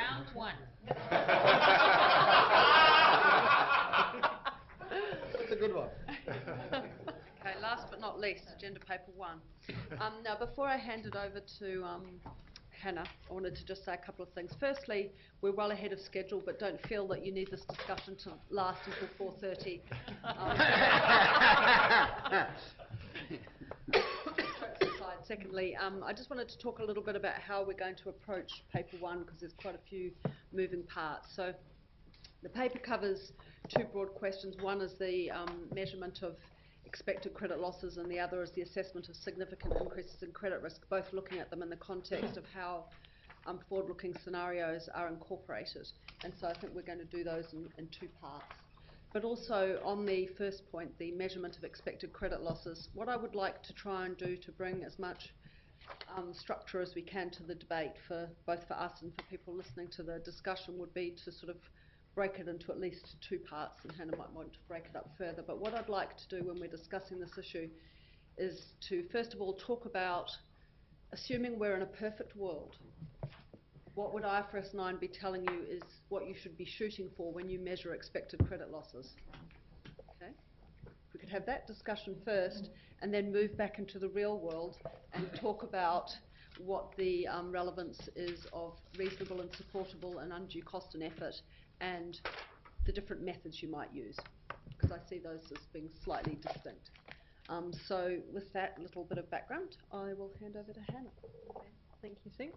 Round one. That's a good one. Okay, last but not least, agenda paper 1. Now, before I hand it over to Hannah, I wanted to just say a couple of things. Firstly, we're well ahead of schedule, but don't feel that you need this discussion to last until 4:30. Secondly, I just wanted to talk a little bit about how we're going to approach paper 1, because there's quite a few moving parts. So the paper covers two broad questions. One is the measurement of expected credit losses, and the other is the assessment of significant increases in credit risk, both looking at them in the context of how forward-looking scenarios are incorporated. And so I think we're going to do those in two parts. But also on the first point, the measurement of expected credit losses, what I would like to try and do to bring as much structure as we can to the debate, for both for us and for people listening to the discussion, would be to sort of break it into at least two parts, and Hannah might want to break it up further. But what I'd like to do when we're discussing this issue is to first of all talk about, assuming we're in a perfect world, what would IFRS 9 be telling you is what you should be shooting for when you measure expected credit losses? Okay? If we could have that discussion first and then move back into the real world and talk about what the relevance is of reasonable and supportable and undue cost and effort, and the different methods you might use, because I see those as being slightly distinct. So with that little bit of background, I will hand over to Hannah. Okay. Thank you, Sue.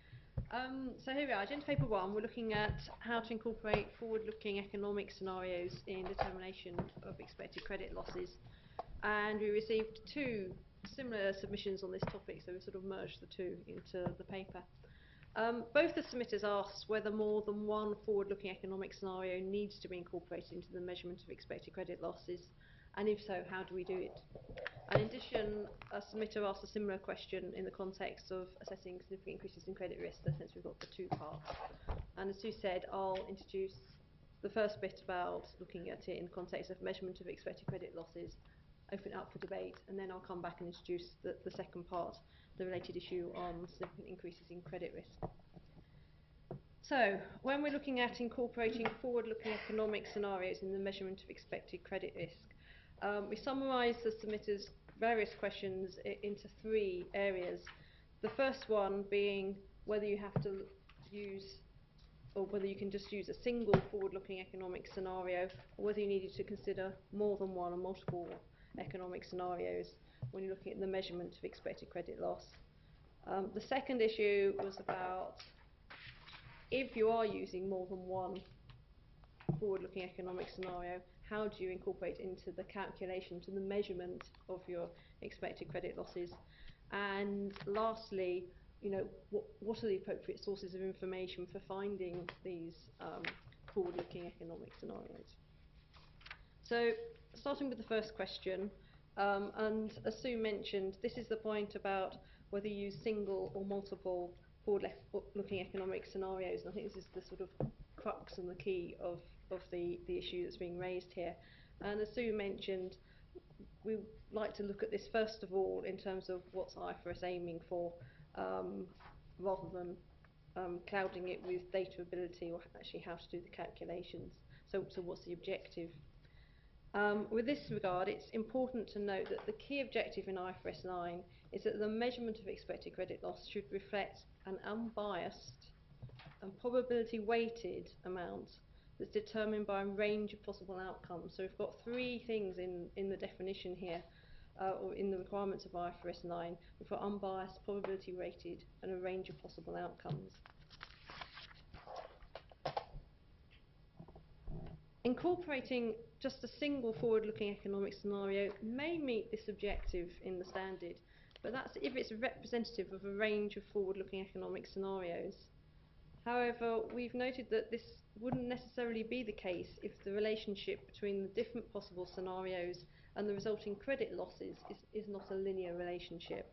So here we are, agenda paper 1. We're looking at how to incorporate forward-looking economic scenarios in determination of expected credit losses. And we received two similar submissions on this topic, so we sort of merged the two into the paper. Both the submitters asked whether more than one forward-looking economic scenario needs to be incorporated into the measurement of expected credit losses, and if so, how do we do it? And in addition, a submitter asked a similar question in the context of assessing significant increases in credit risk, so since we've got the two parts. And as Sue said, I'll introduce the first bit about looking at it in the context of measurement of expected credit losses, open it up for debate, and then I'll come back and introduce the second part, the related issue on significant increases in credit risk. So, when we're looking at incorporating forward-looking economic scenarios in the measurement of expected credit risk, we summarise the submitters' various questions into three areas. The first one being whether you have to use, or whether you can just use a single forward-looking economic scenario, or whether you needed to consider more than one or multiple economic scenarios when you're looking at the measurement of expected credit loss. The second issue was about, if you are using more than one forward-looking economic scenario, how do you incorporate into the calculation, to the measurement of your expected credit losses? And lastly, what are the appropriate sources of information for finding these forward-looking economic scenarios? So, starting with the first question, and as Sue mentioned, this is the point about whether you use single or multiple forward-looking economic scenarios, and I think this is the sort of crux and the key of the issue that's being raised here. And as Sue mentioned, we like to look at this first of all in terms of what's IFRS aiming for, rather than clouding it with data ability or actually how to do the calculations. So what's the objective? With this regard, it's important to note that the key objective in IFRS 9 is that the measurement of expected credit loss should reflect an unbiased and probability-weighted amount that's determined by a range of possible outcomes. So we've got three things in the definition here, or in the requirements of IFRS 9. We've got unbiased, probability-weighted, and a range of possible outcomes. Incorporating just a single forward-looking economic scenario may meet this objective in the standard, but that's if it's representative of a range of forward-looking economic scenarios. However, we've noted that this wouldn't necessarily be the case if the relationship between the different possible scenarios and the resulting credit losses is not a linear relationship.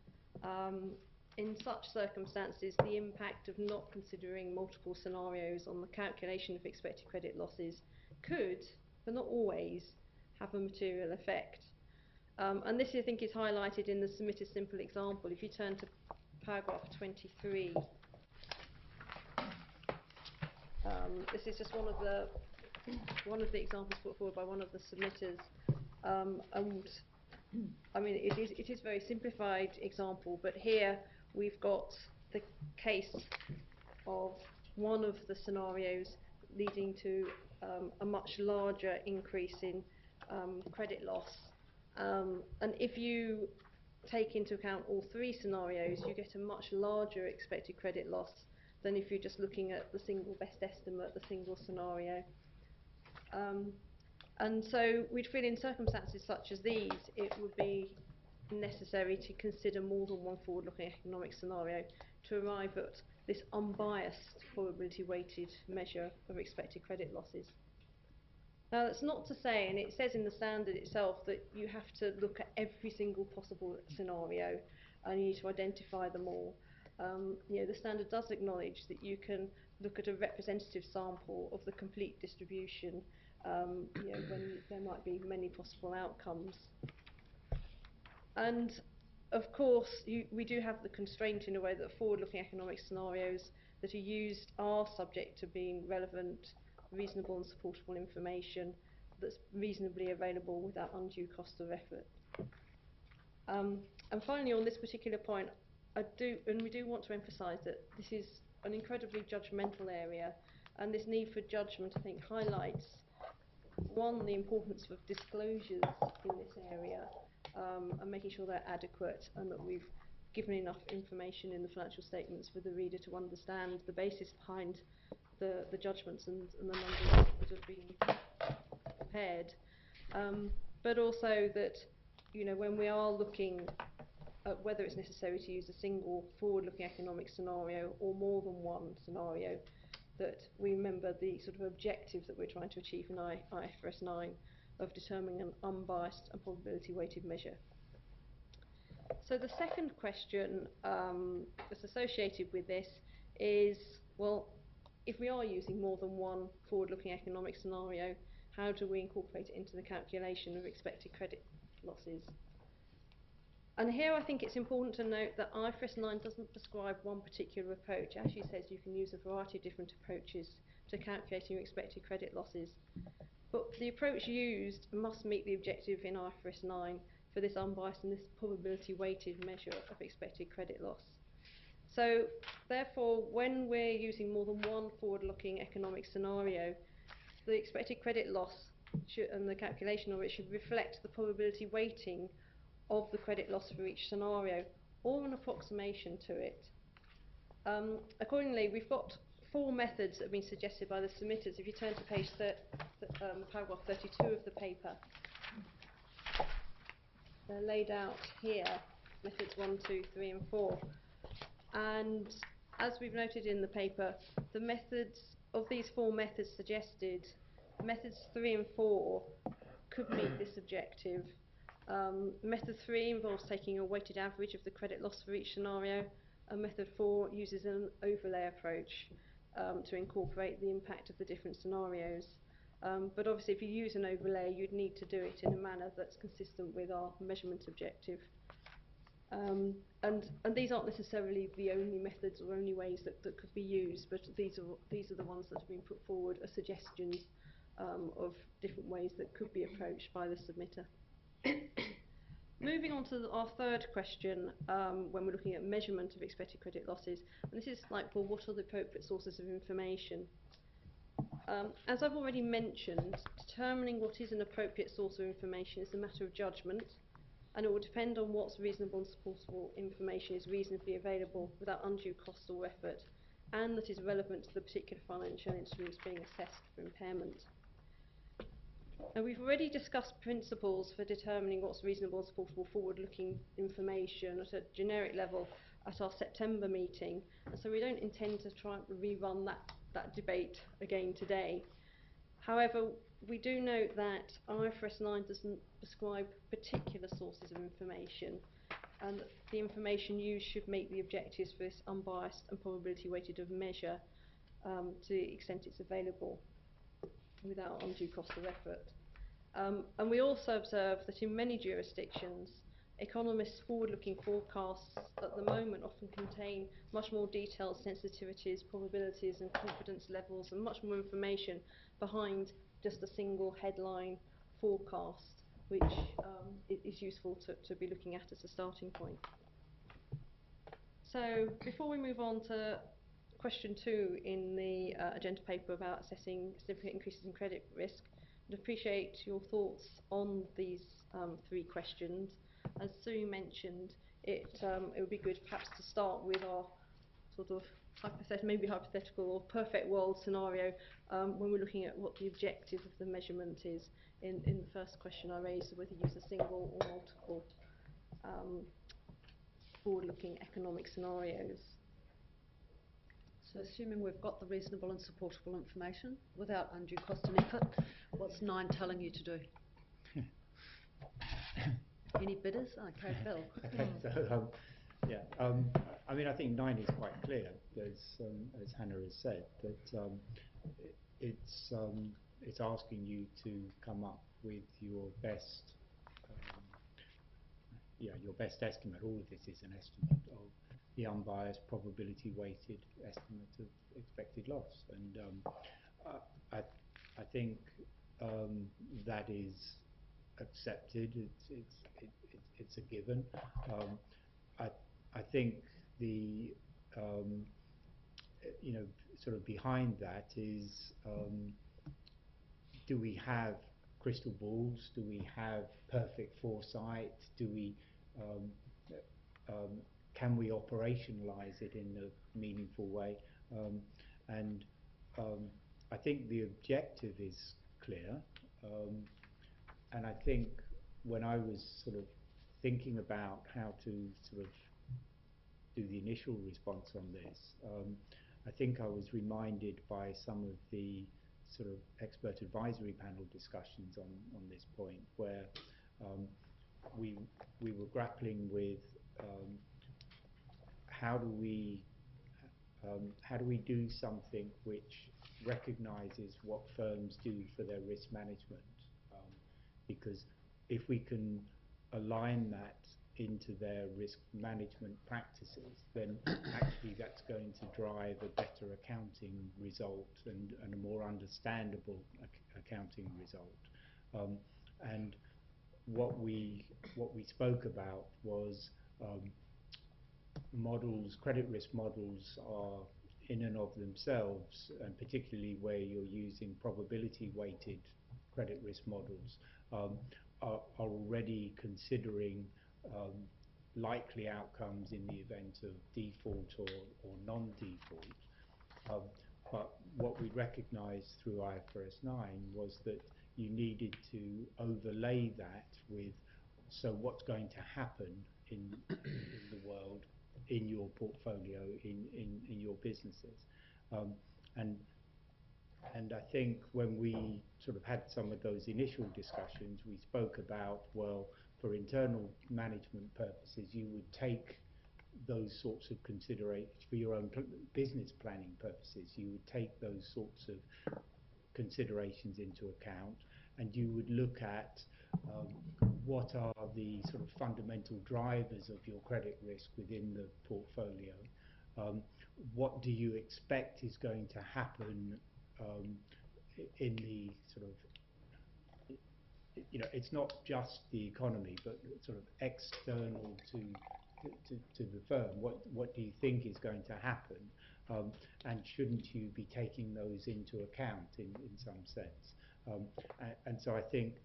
In such circumstances, the impact of not considering multiple scenarios on the calculation of expected credit losses could, but not always, have a material effect. And this, I think, is highlighted in the submitted simple example. If you turn to paragraph 23, This is just one of the examples put forward by one of the submitters, and I mean it is a very simplified example, but here we've got the case of one of the scenarios leading to a much larger increase in credit loss, and if you take into account all three scenarios, you get a much larger expected credit loss than if you're just looking at the single best estimate, the single scenario. And so we'd feel in circumstances such as these, it would be necessary to consider more than one forward-looking economic scenario to arrive at this unbiased probability-weighted measure of expected credit losses. Now, that's not to say, and it says in the standard itself, that you have to look at every single possible scenario and you need to identify them all. The standard does acknowledge that you can look at a representative sample of the complete distribution when there might be many possible outcomes. And of course, we do have the constraint in a way that forward-looking economic scenarios that are used are subject to being relevant, reasonable and supportable information that's reasonably available without undue cost of effort. And finally, on this particular point, we do want to emphasise that this is an incredibly judgmental area, and this need for judgment, I think, highlights, one, the importance of disclosures in this area, and making sure they're adequate and that we've given enough information in the financial statements for the reader to understand the basis behind the judgments and the numbers that have been prepared. But also that, when we are looking at whether it's necessary to use a single forward-looking economic scenario or more than one scenario, that we remember the sort of objective that we're trying to achieve in IFRS 9 of determining an unbiased and probability-weighted measure. So the second question that's associated with this is, well, if we are using more than one forward-looking economic scenario, how do we incorporate it into the calculation of expected credit losses? And here I think it's important to note that IFRS 9 doesn't prescribe one particular approach. It actually says you can use a variety of different approaches to calculating your expected credit losses. But the approach used must meet the objective in IFRS 9 for this unbiased and this probability-weighted measure of expected credit loss. So, therefore, when we're using more than one forward-looking economic scenario, the expected credit loss and the calculation of it should reflect the probability weighting of the credit loss for each scenario, or an approximation to it. Accordingly, we've got four methods that have been suggested by the submitters. If you turn to page paragraph 32 of the paper, they're laid out here, methods 1, 2, 3 and 4. And as we've noted in the paper, the methods of these four methods suggested, methods 3 and 4 could meet this objective. Method 3 involves taking a weighted average of the credit loss for each scenario, and method 4 uses an overlay approach to incorporate the impact of the different scenarios. But obviously if you use an overlay, you'd need to do it in a manner that's consistent with our measurement objective. And these aren't necessarily the only methods or only ways that could be used, but these are the ones that have been put forward as suggestions of different ways that could be approached by the submitter. Moving on to our third question, when we're looking at measurement of expected credit losses, and this is like, well, what are the appropriate sources of information? As I've already mentioned, determining what is an appropriate source of information is a matter of judgment, and it will depend on what's reasonable and supportable information is reasonably available without undue cost or effort, and that is relevant to the particular financial instruments being assessed for impairment. Now, we've already discussed principles for determining what's reasonable and supportable forward-looking information at a generic level at our September meeting, and so we don't intend to try and rerun that debate again today. However, we do note that IFRS 9 doesn't prescribe particular sources of information, and that the information used should meet the objectives for this unbiased and probability-weighted of measure to the extent it's available without undue cost of effort. And we also observe that in many jurisdictions, economists' forward-looking forecasts at the moment often contain much more detailed sensitivities, probabilities and confidence levels and much more information behind just a single headline forecast, which is useful to be looking at as a starting point. So before we move on to question 2 in the agenda paper about assessing significant increases in credit risk, I'd appreciate your thoughts on these 3 questions. As Sue mentioned, it would be good perhaps to start with our sort of hypothetical or perfect world scenario when we're looking at what the objective of the measurement is. In the first question I raised, whether you use a single or multiple forward-looking economic scenarios. So assuming we've got the reasonable and supportable information without undue cost and effort, what's 9 telling you to do? Any bidders? Okay, Bill. Okay, so, I mean, I think 9 is quite clear, as Hannah has said, that it's asking you to come up with your best, your best estimate. All of this is an estimate of the unbiased, probability-weighted estimate of expected loss, and I think that is accepted. It's a given. I think the sort of behind that is, do we have crystal balls? Do we have perfect foresight? Do we can we operationalize it in a meaningful way? And I think the objective is clear. And I think when I was sort of thinking about how to sort of do the initial response on this, I think I was reminded by some of the sort of expert advisory panel discussions on this point, where we were grappling with how do we do something which recognises what firms do for their risk management, because if we can align that into their risk management practices, then actually that's going to drive a better accounting result and a more understandable accounting result. And what we spoke about was models. Credit risk models are in and of themselves, and particularly where you're using probability weighted credit risk models, are already considering likely outcomes in the event of default or non-default. But what we recognised through IFRS 9 was that you needed to overlay that with, so what's going to happen in the world, in your portfolio, in your businesses. And I think when we sort of had some of those initial discussions, we spoke about, well, for internal management purposes, you would take those sorts of considerations for your own business planning purposes. You would take those sorts of considerations into account, and you would look at what are the sort of fundamental drivers of your credit risk within the portfolio. What do you expect is going to happen in the sort of, it's not just the economy, but sort of external to the firm. What do you think is going to happen? And shouldn't you be taking those into account in some sense? And so I think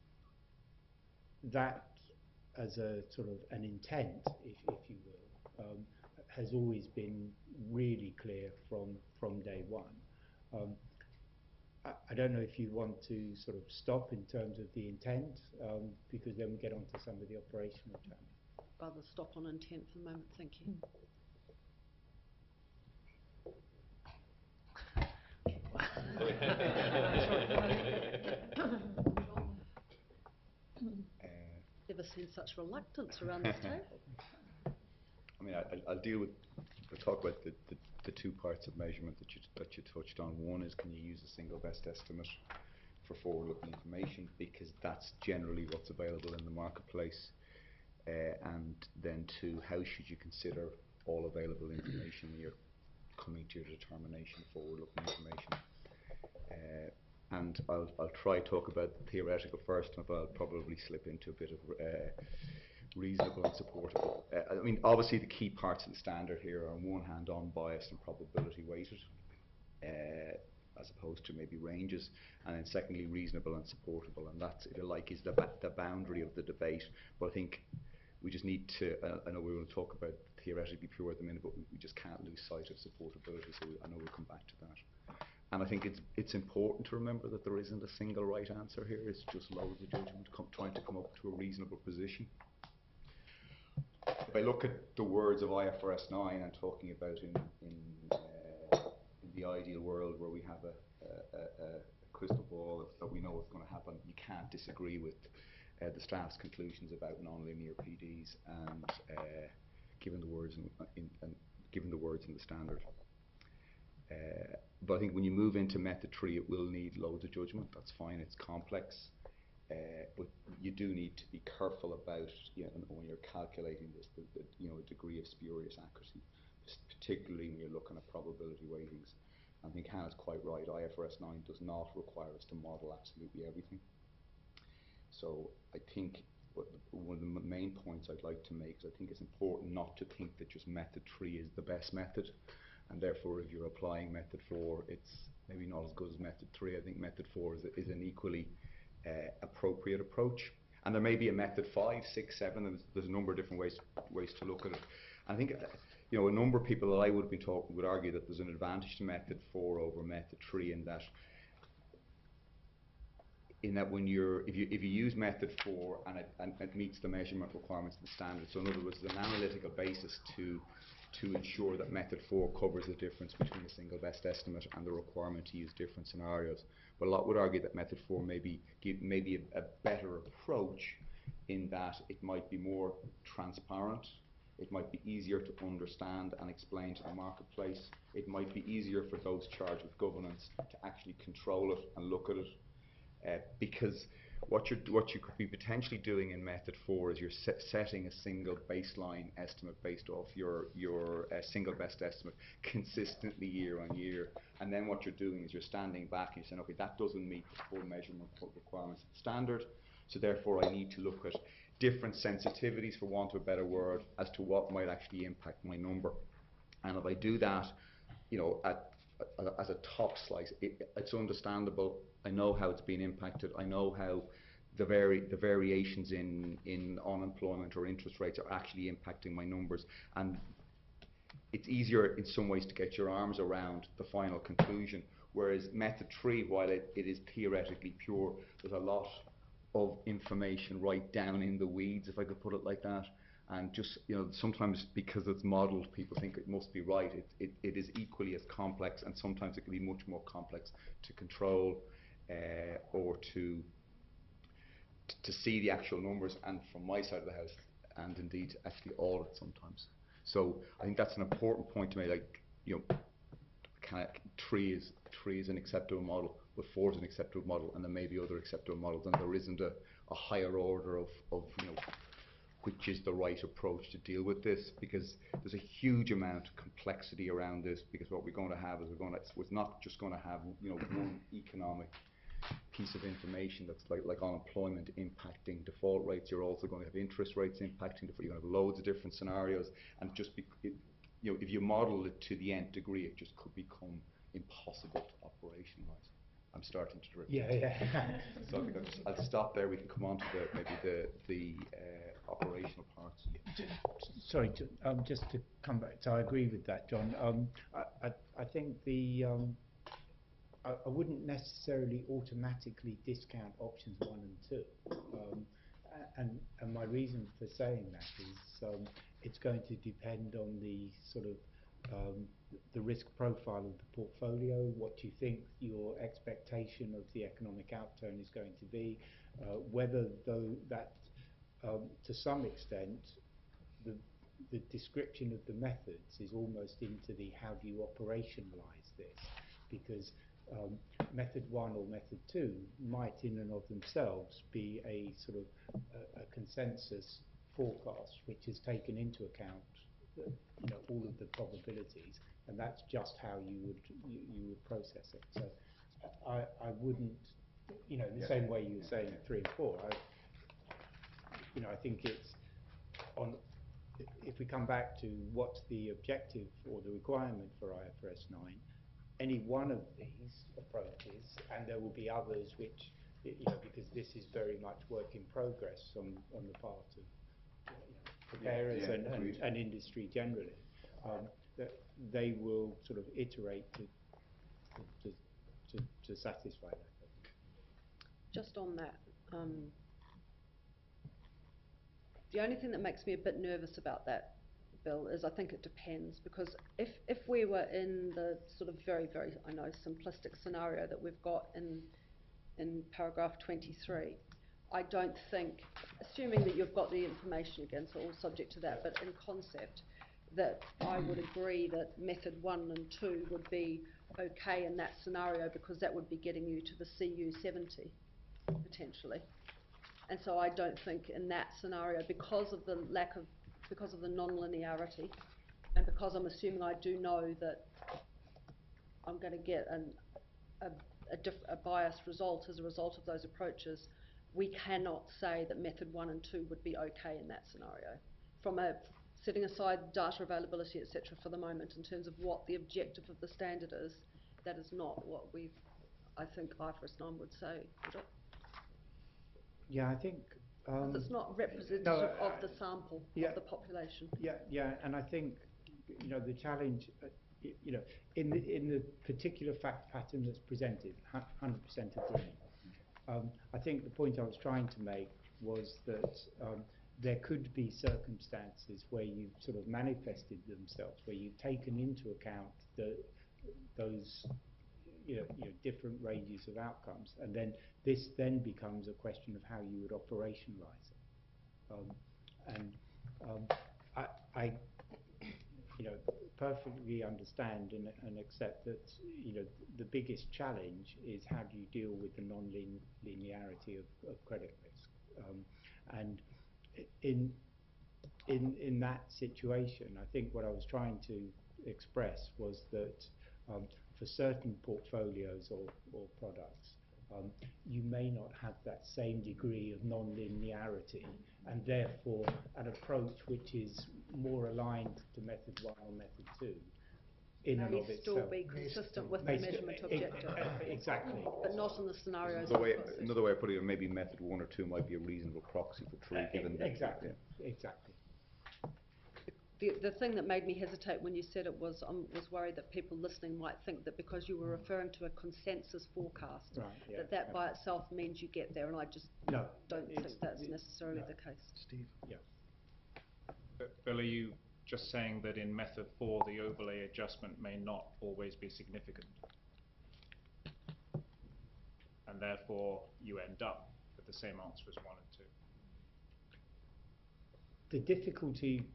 that, as a sort of an intent, if you will, has always been really clear from day one. I don't know if you want to sort of stop in terms of the intent, because then we get on to some of the operational challenges. Rather stop on intent for the moment, thank you. Never seen such reluctance around this table. I mean, I'll talk about the 2 parts of measurement that you touched on. One is, can you use a single best estimate for forward-looking information, because that's generally what's available in the marketplace. and then 2, how should you consider all available information when you're coming to your determination of forward-looking information. And I'll try to talk about the theoretical first, but I'll probably slip into a bit of reasonable and supportable. I mean, obviously the key parts of the standard here are on one hand unbiased and probability weighted, as opposed to maybe ranges, and then secondly reasonable and supportable, and that, if you like, is the boundary of the debate. But I think we just need to, I know we're going to talk about theoretically pure at the minute, but we just can't lose sight of supportability, so I know we'll come back to that. And I think it's important to remember that there isn't a single right answer here. It's just loads of judgment trying to come up to a reasonable position. If I look at the words of IFRS 9 and talking about in the ideal world where we have a crystal ball that we know what's going to happen, you can't disagree with the staff's conclusions about nonlinear PDs and given the words in the standard. But I think when you move into method 3, it will need loads of judgment. That's fine, it's complex. But you do need to be careful about, when you're calculating this, the degree of spurious accuracy, particularly when you're looking at probability weightings. I think Hannah's quite right. IFRS 9 does not require us to model absolutely everything. So I think one of the main points I'd like to make is I think it's important not to think that just method 3 is the best method, and therefore if you're applying method 4, it's maybe not as good as method 3. I think method 4 is an equally appropriate approach, and there may be a method 5, 6, 7. There's a number of different ways to look at it. And I think a number of people that I would have been talking would argue that there's an advantage to method 4 over method 3 in that when if you use method 4 and it meets the measurement requirements of the standard. So in other words, there's an analytical basis to ensure that method 4 covers the difference between the single best estimate and the requirement to use different scenarios. But a lot would argue that method 4 may be a better approach in that it might be more transparent, it might be easier to understand and explain to the marketplace, it might be easier for those charged with governance to actually control it and look at it, because what you could be potentially doing in method 4 is you're setting a single baseline estimate based off your single best estimate consistently year on year, and then what you're doing is you're standing back and you're saying, okay, that doesn't meet the full measurement requirements of the standard, so therefore I need to look at different sensitivities, for want of a better word, as to what might actually impact my number. And if I do that, as a top slice, it's understandable. I know how it's been impacted. I know how the variations in unemployment or interest rates are actually impacting my numbers, and it's easier in some ways to get your arms around the final conclusion. Whereas method 3, while it is theoretically pure, there's a lot of information right down in the weeds, if I could put it like that. And just, sometimes because it's modelled, people think it must be right. It is equally as complex, and sometimes it can be much more complex to control or to see the actual numbers, and from my side of the house, and indeed actually audit sometimes. So I think that's an important point to make. Three is an acceptable model, but 4 is an acceptable model, and there may be other acceptable models, and there isn't a higher order of which is the right approach to deal with this, because there's a huge amount of complexity around this. Because what we're going to have is we're not just going to have one economic piece of information that's like unemployment impacting default rates. You're also going to have interest rates impacting default. You're going to have loads of different scenarios, and if you model it to the nth degree, it just could become impossible to operationalise. I'm starting to drift. Yeah. So I think I'll stop there. We can come on to the operational parts. Sorry, just to come back. So I agree with that, John. I think I wouldn't necessarily automatically discount options 1 and 2, and my reason for saying that is it's going to depend on the sort of the risk profile of the portfolio, what you think your expectation of the economic outturn is going to be, whether though that to some extent the description of the methods is almost into the how do you operationalize this, because method 1 or method 2 might in and of themselves be a sort of a consensus forecast which has taken into account all of the probabilities, and that's just how you would process it. So I wouldn't, in the same way you were saying at 3 and 4, I think it's on. If we come back to what's the objective or the requirement for IFRS 9, any one of these approaches, and there will be others which, because this is very much work in progress on the part of preparers and industry generally, that they will sort of iterate to satisfy that. Just on that, the only thing that makes me a bit nervous about that, Bill, is I think it depends, because if we were in the sort of very, very, I know, simplistic scenario that we've got in paragraph 23, I don't think, assuming that you've got the information again, so all subject to that, but in concept, that I would agree that method 1 and 2 would be okay in that scenario, because that would be getting you to the CU 70, potentially. And so I don't think in that scenario, because of the non-linearity, and because I'm assuming I do know that I'm going to get a biased result as a result of those approaches, we cannot say that method 1 and 2 would be okay in that scenario. From setting aside data availability, etc., for the moment, in terms of what the objective of the standard is, that is not what I think IFRS 9 would say, would it? Yeah, I think. It's not representative of the sample of the population. Yeah, and I think the challenge, in the particular fact pattern that's presented, 100% agree. I think the point I was trying to make was that there could be circumstances where you've sort of manifested themselves, where you've taken into account those different ranges of outcomes, and then this then becomes a question of how you would operationalize it. I perfectly understand and accept that the biggest challenge is how do you deal with the non-linearity of credit risk, and in that situation, I think what I was trying to express was that for certain portfolios or products, you may not have that same degree of non-linearity, and therefore an approach which is more aligned to method 1 or method 2 in and of itself. Still be consistent with the measurement objective. Exactly. But not in the scenarios. Another way of putting it, maybe method 1 or 2 might be a reasonable proxy for 3, given that. Exactly. The thing that made me hesitate when you said it was worried that people listening might think that because you were referring to a consensus forecast, that by itself means you get there, and I just don't think that's necessarily the case. Steve? Yeah. Bill, are you just saying that in method 4 the overlay adjustment may not always be significant, and therefore you end up with the same answer as 1 and 2? The difficulty,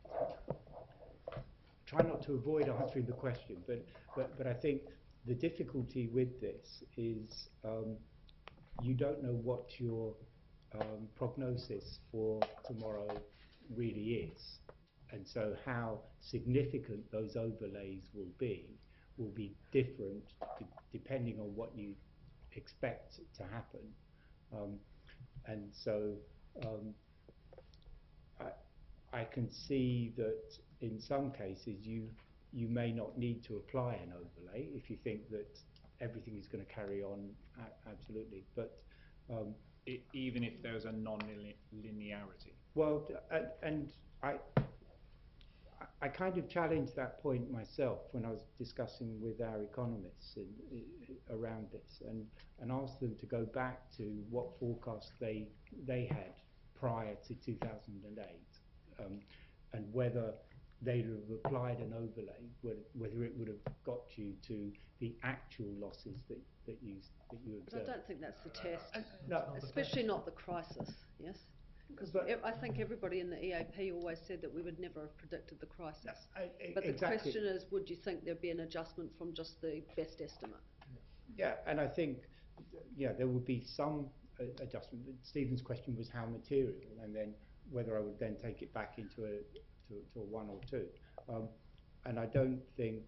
try not to avoid answering the question, but I think the difficulty with this is you don't know what your prognosis for tomorrow really is, and so how significant those overlays will be different depending on what you expect to happen, and so I can see that in some cases you may not need to apply an overlay if you think that everything is going to carry on absolutely, but even if there's a non-linearity. Well, and I kind of challenged that point myself when I was discussing with our economists around this, and asked them to go back to what forecast they had prior to 2008. And whether they'd have applied an overlay, whether it would have got you to the actual losses that you observed. But I don't think that's the test. No, especially not the crisis. Yes, because I think everybody in the EAP always said that we would never have predicted the crisis. But the question is, would you think there'd be an adjustment from just the best estimate? Yeah, and I think there would be some adjustment. Stephen's question was how material, and then whether I would then take it back into to a 1 or 2. And I don't think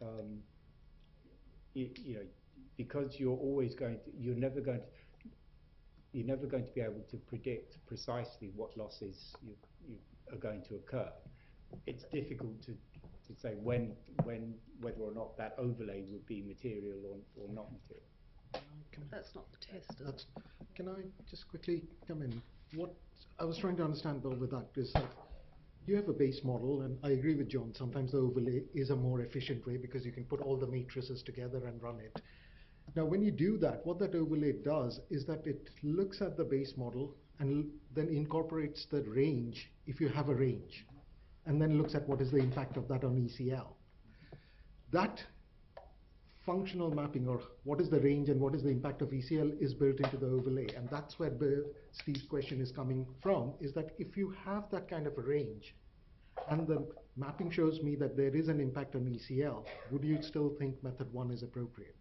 you know, because you're never going to be able to predict precisely what losses you are going to occur. It's difficult to say whether or not that overlay would be material or not material. That's not the test, is it? Can I just quickly come in? What I was trying to understand, Bill, with that is that you have a base model, and I agree with John, sometimes the overlay is a more efficient way because you can put all the matrices together and run it. Now, when you do that, what that overlay does is that it looks at the base model and then incorporates the range, if you have a range, and then looks at what is the impact of that on ECL. That functional mapping, or what is the range and what is the impact of ECL, is built into the overlay. And that's where Steve's question is coming from, is that if you have that kind of a range and the mapping shows me that there is an impact on ECL, would you still think method 1 is appropriate?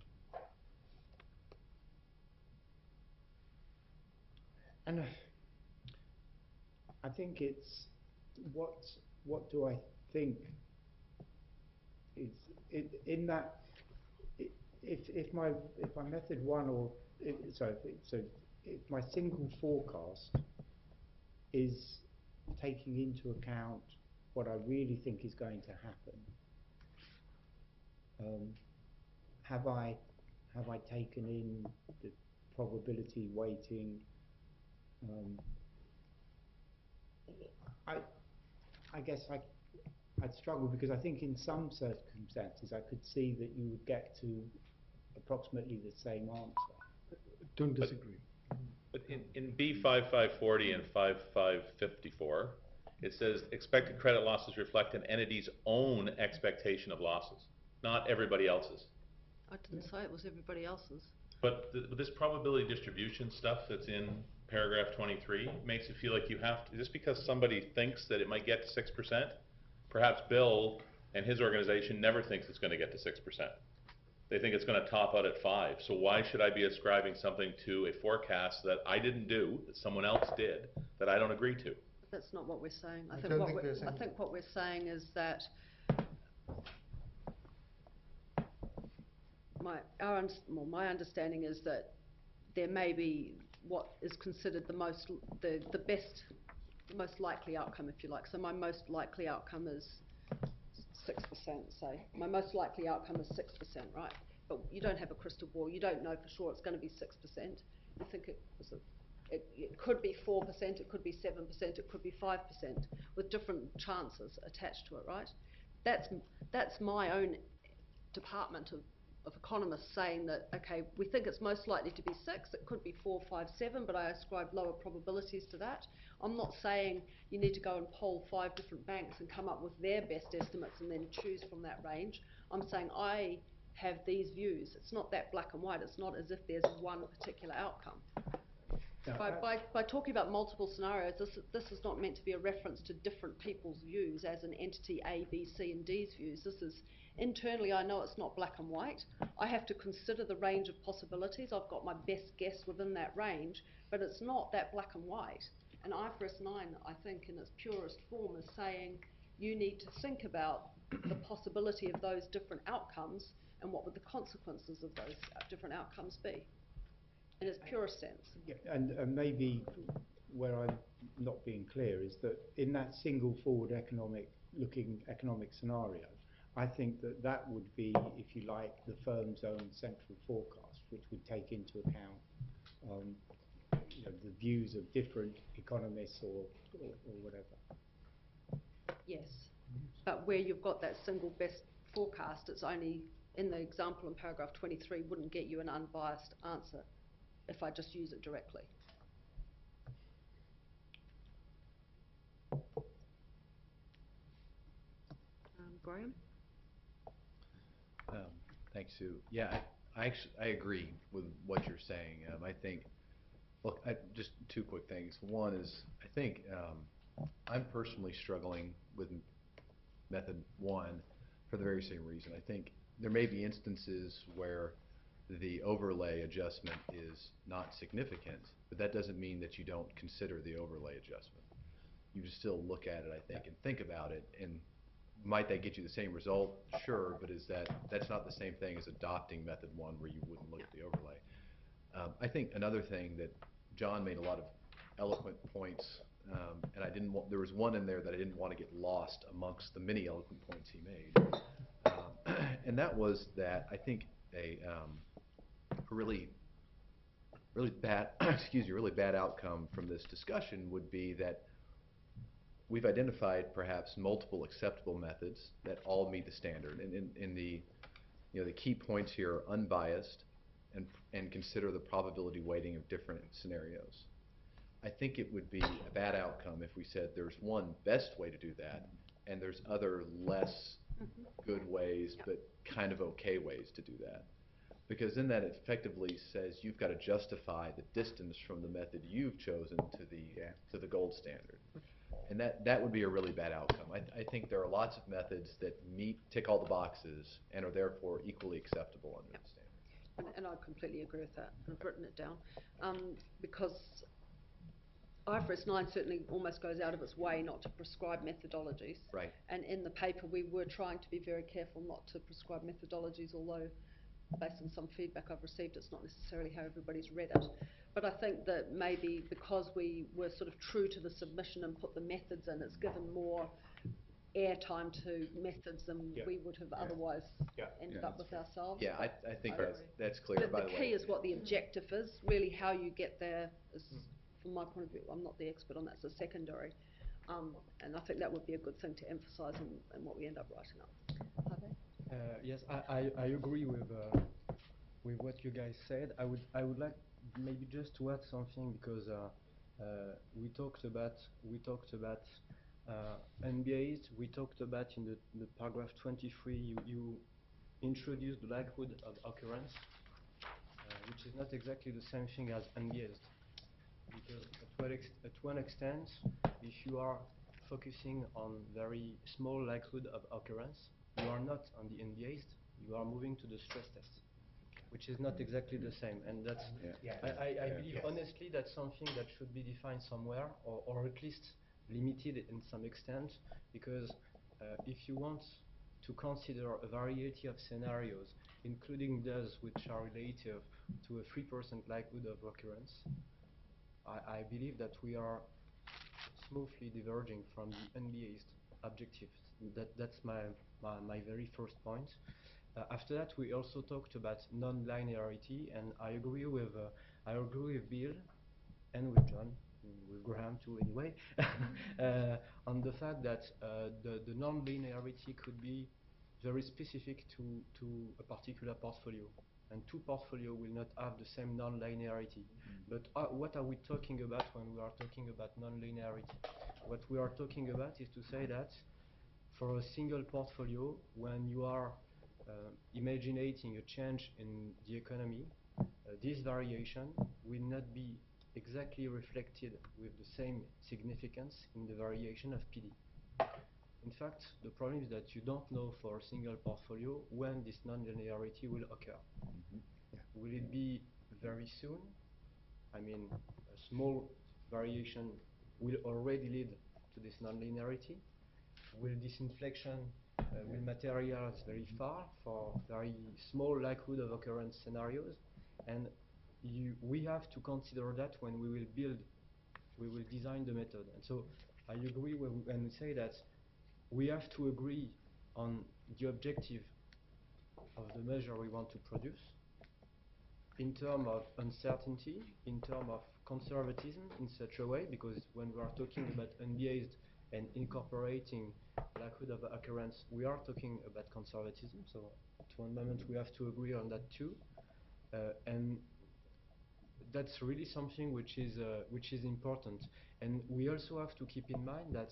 And I think it's what do I think is in that if my method 1 or so if my single forecast is taking into account what I really think is going to happen, have I taken in the probability weighting? I guess I'd struggle, because I think in some circumstances I could see that you would get to approximately the same answer. Don't disagree. But in B5540 and 5554, it says expected credit losses reflect an entity's own expectation of losses, not everybody else's. I didn't say it was everybody else's. But this probability distribution stuff that's in paragraph 23 makes it feel like you have to, just because somebody thinks that it might get to 6%, perhaps Bill and his organization never thinks it's going to get to 6%. They think it's going to top out at 5. So why should I be ascribing something to a forecast that I didn't do, that someone else did, that I don't agree to? That's not what we're saying. I think what we're saying is that my understanding is that there may be what is considered the most likely outcome, if you like. So my most likely outcome is 6%, say. My most likely outcome is 6%, right? But you don't have a crystal ball. You don't know for sure it's going to be 6%. You think it could be 4%, it could be 7%, it could be 5%, with different chances attached to it, right? That's my own department of economists saying that, okay, we think it's most likely to be 6, it could be 4, 5, 7, but I ascribe lower probabilities to that. I'm not saying you need to go and poll 5 different banks and come up with their best estimates and then choose from that range. I'm saying I have these views. It's not that black and white. It's not as if there's one particular outcome. By talking about multiple scenarios, this is not meant to be a reference to different people's views as an entity A, B, C and D's views. This is internally, I know it's not black and white. I have to consider the range of possibilities. I've got my best guess within that range, but it's not that black and white. And IFRS 9, I think, in its purest form, is saying you need to think about the possibility of those different outcomes and what would the consequences of those different outcomes be, in its purest sense. Yeah, and maybe where I'm not being clear is that in that single forward economic scenario, I think that would be, if you like, the firm's own central forecast, which would take into account the views of different economists or whatever. Yes, but where you've got that single best forecast, it's only, in the example in paragraph 23, wouldn't get you an unbiased answer if I just use it directly. Graham? Thanks, Sue. Yeah, I agree with what you're saying. I think, look, just 2 quick things. One is, I think I'm personally struggling with method 1 for the very same reason. I think there may be instances where the overlay adjustment is not significant, but that doesn't mean that you don't consider the overlay adjustment. you just still look at it, I think, and think about it. And might that get you the same result? Sure, but that's not the same thing as adopting method 1 where you wouldn't look at the overlay. I think another thing that John made a lot of eloquent points, and I didn't want, there was one in there that I didn't want to get lost amongst the many eloquent points he made, and that was that I think a really bad, really bad outcome from this discussion would be that we've identified perhaps multiple acceptable methods that all meet the standard, and in the the key points here are unbiased and consider the probability weighting of different scenarios. I think it would be a bad outcome if we said there's one best way to do that and there's other less good ways but kind of okay ways to do that. Because then that effectively says you've got to justify the distance from the method you've chosen to the gold standard. And that would be a really bad outcome. I think there are lots of methods that tick all the boxes and are therefore equally acceptable under the standard. And I completely agree with that. I've written it down. Because IFRS 9 certainly almost goes out of its way not to prescribe methodologies. Right. And in the paper we were trying to be very careful not to prescribe methodologies, although based on some feedback I've received, it's not necessarily how everybody's read it. But I think that maybe because we were sort of true to the submission and put the methods in, it's given more airtime to methods than we would have otherwise ended up with ourselves. Yeah, I think that's clear. The By the way, key is what the objective is. Really how you get there is, from my point of view, I'm not the expert on that, so secondary. And I think that would be a good thing to emphasise in what we end up writing up. Yes, I agree with what you guys said. I would like maybe just to add something, because we talked about unbiased. We talked about in the paragraph 23. You introduced the likelihood of occurrence, which is not exactly the same thing as unbiased. Because at one extent, if you are focusing on very small likelihood of occurrence, you are not on the unbiased, you are moving to the stress test, which is not exactly the same. And that's, I believe honestly that's something that should be defined somewhere, or at least limited in some extent, because if you want to consider a variety of scenarios, including those which are related to a 3% likelihood of occurrence, I believe that we are smoothly diverging from the unbiased objectives. That's my very first point. After that, we also talked about non-linearity, and I agree with Bill and with John, with Graham too anyway, on the fact that the non-linearity could be very specific to a particular portfolio, and two portfolio will not have the same non-linearity. But what are we talking about when we are talking about non-linearity? What we are talking about is to say that for a single portfolio, when you are imagining a change in the economy, this variation will not be exactly reflected with the same significance in the variation of PD. In fact, the problem is that you don't know for a single portfolio when this non-linearity will occur. Will it be very soon? I mean, a small variation will already lead to this non-linearity. Will this inflection will materialize very far for very small likelihood of occurrence scenarios? And we have to consider that when we will design the method. And so I agree when we say that we have to agree on the objective of the measure we want to produce, in terms of uncertainty, in terms of conservatism in such a way, because when we are talking about unbiased and incorporating likelihood of occurrence, we are talking about conservatism. So at one moment we have to agree on that too, and that's really something which is important. And we also have to keep in mind that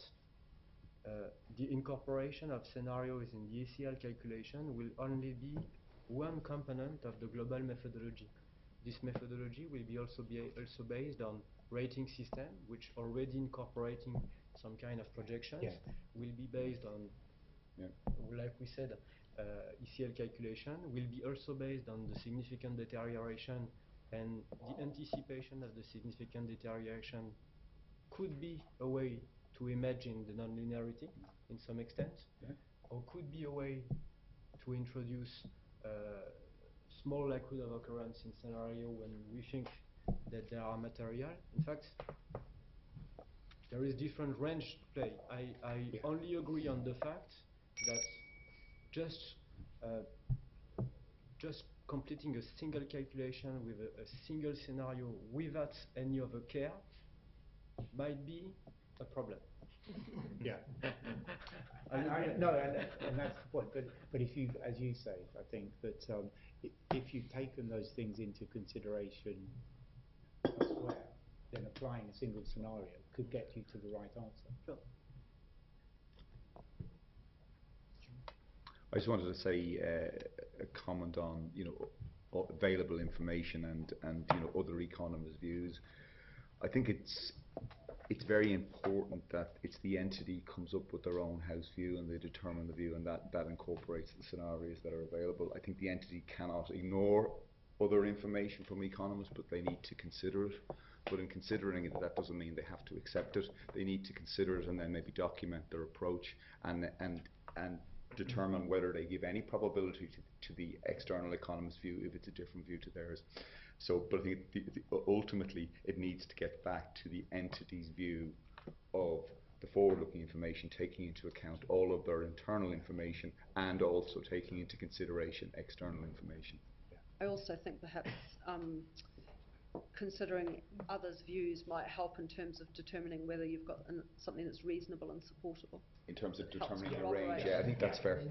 the incorporation of scenarios in the ACL calculation will only be one component of the global methodology. This methodology will be also based on rating system, which already incorporating some kind of projections, will be based on, like we said, ECL calculation, will be also based on the significant deterioration, and the anticipation of the significant deterioration could be a way to imagine the nonlinearity in some extent, or could be a way to introduce small likelihood of occurrence in scenario when we think that there are material. In fact, there is different range to play. I only agree on the fact that just completing a single calculation with a single scenario without any other care might be a problem. Yeah. And that's the point. But if you, as you say, I think that if you've taken those things into consideration elsewhere, then applying a single scenario could get you to the right answer. Sure. I just wanted to say a comment on available information and other economists' views. I think it's very important that it's the entity comes up with their own house view and they determine the view, and that incorporates the scenarios that are available. I think the entity cannot ignore other information from economists, but they need to consider it. But in considering it, that doesn't mean they have to accept it. They need to consider it and then maybe document their approach and determine whether they give any probability to the external economist's view if it's a different view to theirs. So, but I think ultimately it needs to get back to the entity's view of the forward-looking information, taking into account all of their internal information and also taking into consideration external information. I also think perhaps considering others' views might help in terms of determining whether you've got something that's reasonable and supportable. In terms of It helps determining the corroborate. range, yeah, I think that's fair.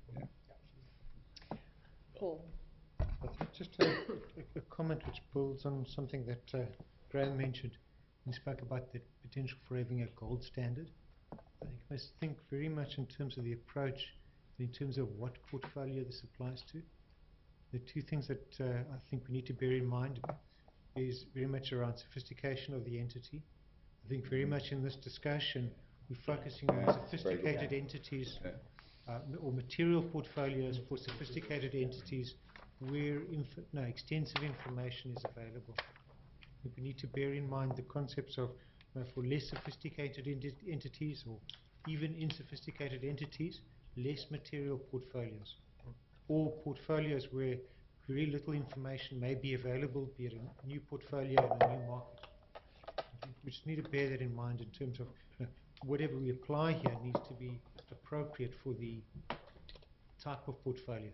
Paul? Just a comment which builds on something that Graham mentioned. He spoke about the potential for having a gold standard. I think we must think very much in terms of the approach, in terms of what portfolio this applies to. The two things that I think we need to bear in mind is very much around sophistication of the entity. I think very much in this discussion we're focusing on sophisticated entities or material portfolios for sophisticated entities where extensive information is available. I think we need to bear in mind the concepts of for less sophisticated entities or even insophisticated entities, less material portfolios, or portfolios where very little information may be available, be it a new portfolio in a new market. We just need to bear that in mind in terms of whatever we apply here needs to be appropriate for the type of portfolio.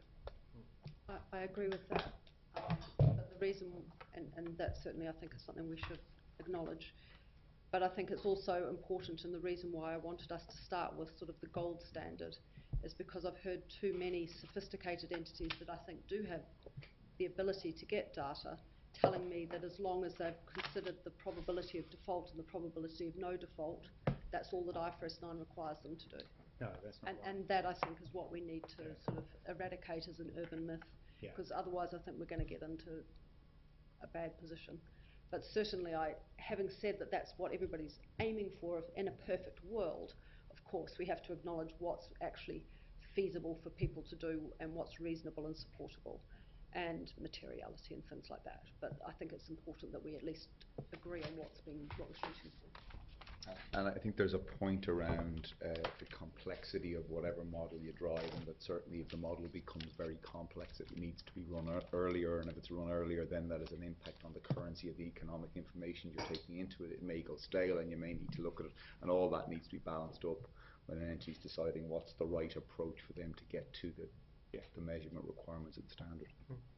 I agree with that. But the reason, and that certainly I think is something we should acknowledge, but I think it's also important, and the reason why I wanted us to start with sort of the gold standard is because I've heard too many sophisticated entities that I think do have the ability to get data telling me that as long as they've considered the probability of default and the probability of no default, that's all that IFRS 9 requires them to do. No, that's not right. And that, I think, is what we need to sort of eradicate as an urban myth, because otherwise I think we're going to get into a bad position. But certainly, having said that that's what everybody's aiming for in a perfect world, of course, we have to acknowledge what's actually feasible for people to do and what's reasonable and supportable, and materiality and things like that. But I think it's important that we at least agree on what we're shooting for. And I think there's a point around the complexity of whatever model you drive, and that certainly if the model becomes very complex, it needs to be run earlier, and if it's run earlier, then that has an impact on the currency of the economic information you're taking into it. It may go stale, and you may need to look at it, and all that needs to be balanced up when an entity's deciding what's the right approach for them to get to the measurement requirements of the standard.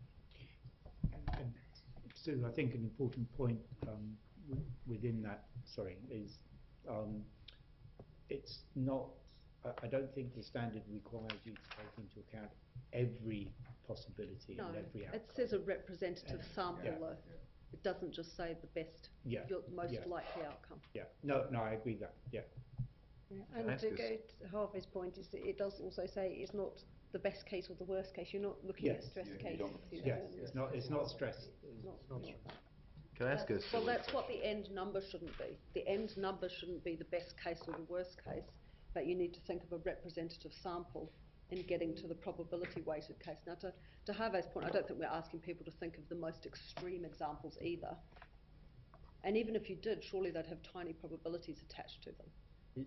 And Sue, I think an important point within that, is it's not, I don't think the standard requires you to take into account every possibility and every outcome. It says a representative sample though. It doesn't just say the best, most likely outcome. No, I agree with that, And to go to Harvey's point, is that it does also say it's not the best case or the worst case. You're not looking at stress cases. It's not stress. Can I ask a Well, that's what the end number shouldn't be. The end number shouldn't be the best case or the worst case, but you need to think of a representative sample in getting to the probability weighted case. Now, to Harvey's point, I don't think we're asking people to think of the most extreme examples either. And even if you did, surely they'd have tiny probabilities attached to them.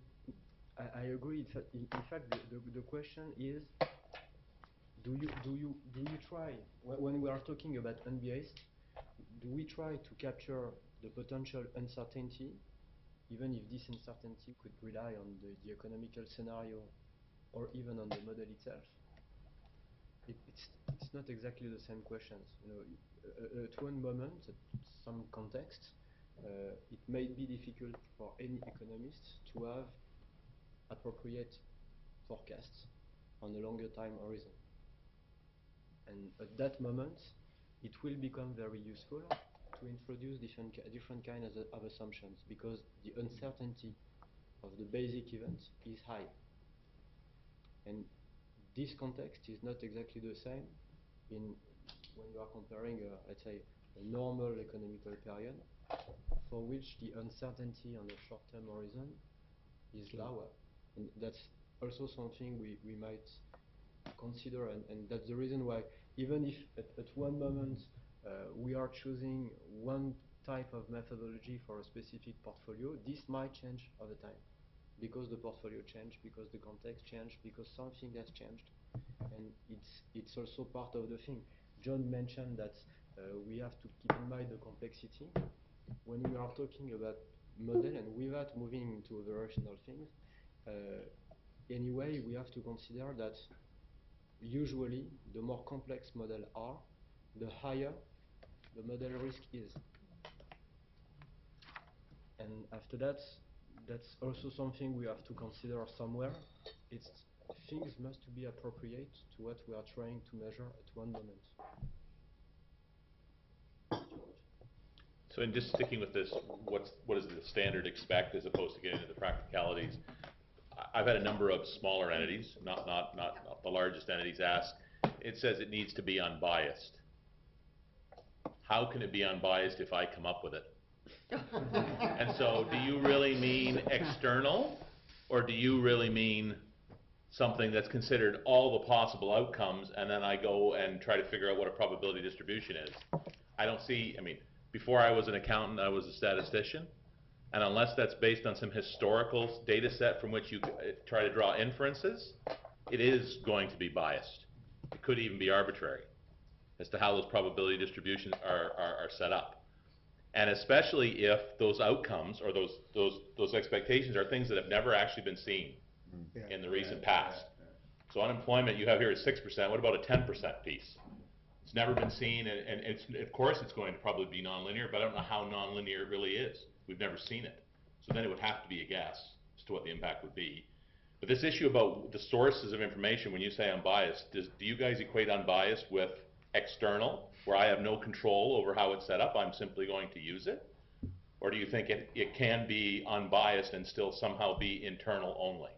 I agree. In fact, the question is, do you try, when we are talking about unbiased, do we try to capture the potential uncertainty, even if this uncertainty could rely on the economical scenario or even on the model itself? It's not exactly the same questions. You know, at one moment, at some context, it may be difficult for any economist to have appropriate forecasts on a longer time horizon. And at that moment, it will become very useful to introduce different kinds of assumptions, because the uncertainty of the basic event is high. And this context is not exactly the same when you are comparing, let's say, a normal economical period for which the uncertainty on a short-term horizon is lower. And that's also something we might consider, and that's the reason why, even if at one moment we are choosing one type of methodology for a specific portfolio, this might change over time, because the portfolio changed, because the context changed, because something has changed. And it's also part of the thing. John mentioned that we have to keep in mind the complexity. When we are talking about model, and without moving into the rational things, anyway, we have to consider that usually the more complex models are, the higher the model risk is. And after that, that's also something we have to consider somewhere. It's things must be appropriate to what we are trying to measure at one moment. So in just sticking with this, what does the standard expect as opposed to getting into the practicalities? I've had a number of smaller entities, not the largest entities, ask. It says it needs to be unbiased. How can it be unbiased if I come up with it? And so, do you really mean external, or do you really mean something that's considered all the possible outcomes, and then I go and try to figure out what a probability distribution is? I don't see, I mean, before I was an accountant, I was a statistician, and unless that's based on some historical data set from which you try to draw inferences, it is going to be biased. It could even be arbitrary as to how those probability distributions are set up. And especially if those outcomes or those expectations are things that have never actually been seen in the recent past. So unemployment you have here is 6%. What about a 10% piece? It's never been seen, and of course it's going to probably be nonlinear, but I don't know how nonlinear it really is. We've never seen it. So then it would have to be a guess as to what the impact would be. But this issue about the sources of information, when you say unbiased, do you guys equate unbiased with external, where I have no control over how it's set up, I'm simply going to use it? Or do you think it can be unbiased and still somehow be internal only?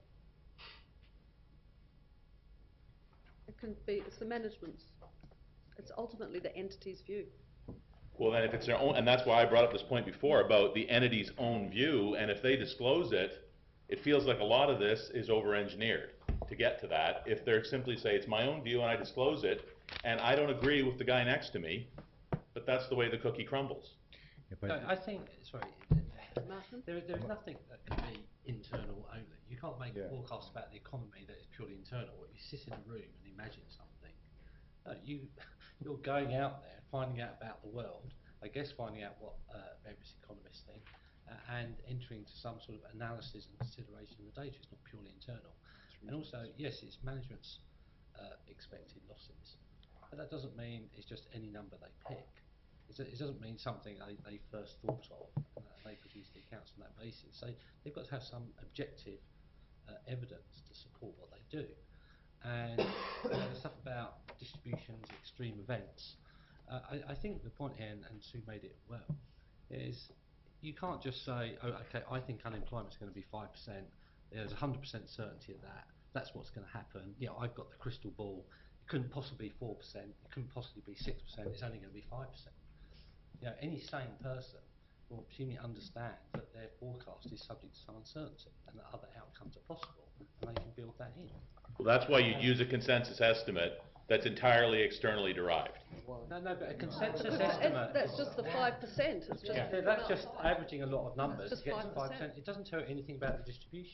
It can be, it's the management's. It's ultimately the entity's view. Well, then if it's their own, and that's why I brought up this point before about the entity's own view, and if they disclose it, it feels like a lot of this is over-engineered to get to that. If they're simply say, it's my own view and I disclose it, and I don't agree with the guy next to me, but that's the way the cookie crumbles. No, I think, sorry, Martin? there's nothing that can be internal only. You can't make a forecast about the economy that is purely internal. You sit in a room and imagine something. You're going out there, finding out about the world, I guess finding out what various economists think, and entering into some sort of analysis and consideration of the data. It's not purely internal. And also, yes, it's management's expected losses, but that doesn't mean it's just any number they pick. It doesn't mean something they first thought of, and they produce the accounts on that basis. So they've got to have some objective evidence to support what they do. And the stuff about distributions, extreme events, I think the point here, and Sue made it well, is you can't just say, oh, okay, I think unemployment's going to be 5%, there's 100% certainty of that, that's what's going to happen, you know, I've got the crystal ball, it couldn't possibly be 4%, it couldn't possibly be 6%, it's only going to be 5%. You know, any sane person will presumably understand that their forecast is subject to some uncertainty and that other outcomes are possible, and they can build that in. Well, that's why you'd use a consensus estimate that's entirely externally derived. No, but a consensus estimate... That's just the 5%. It's just that's just averaging a lot of numbers to just get to 5%. 5%. It doesn't tell you anything about the distribution.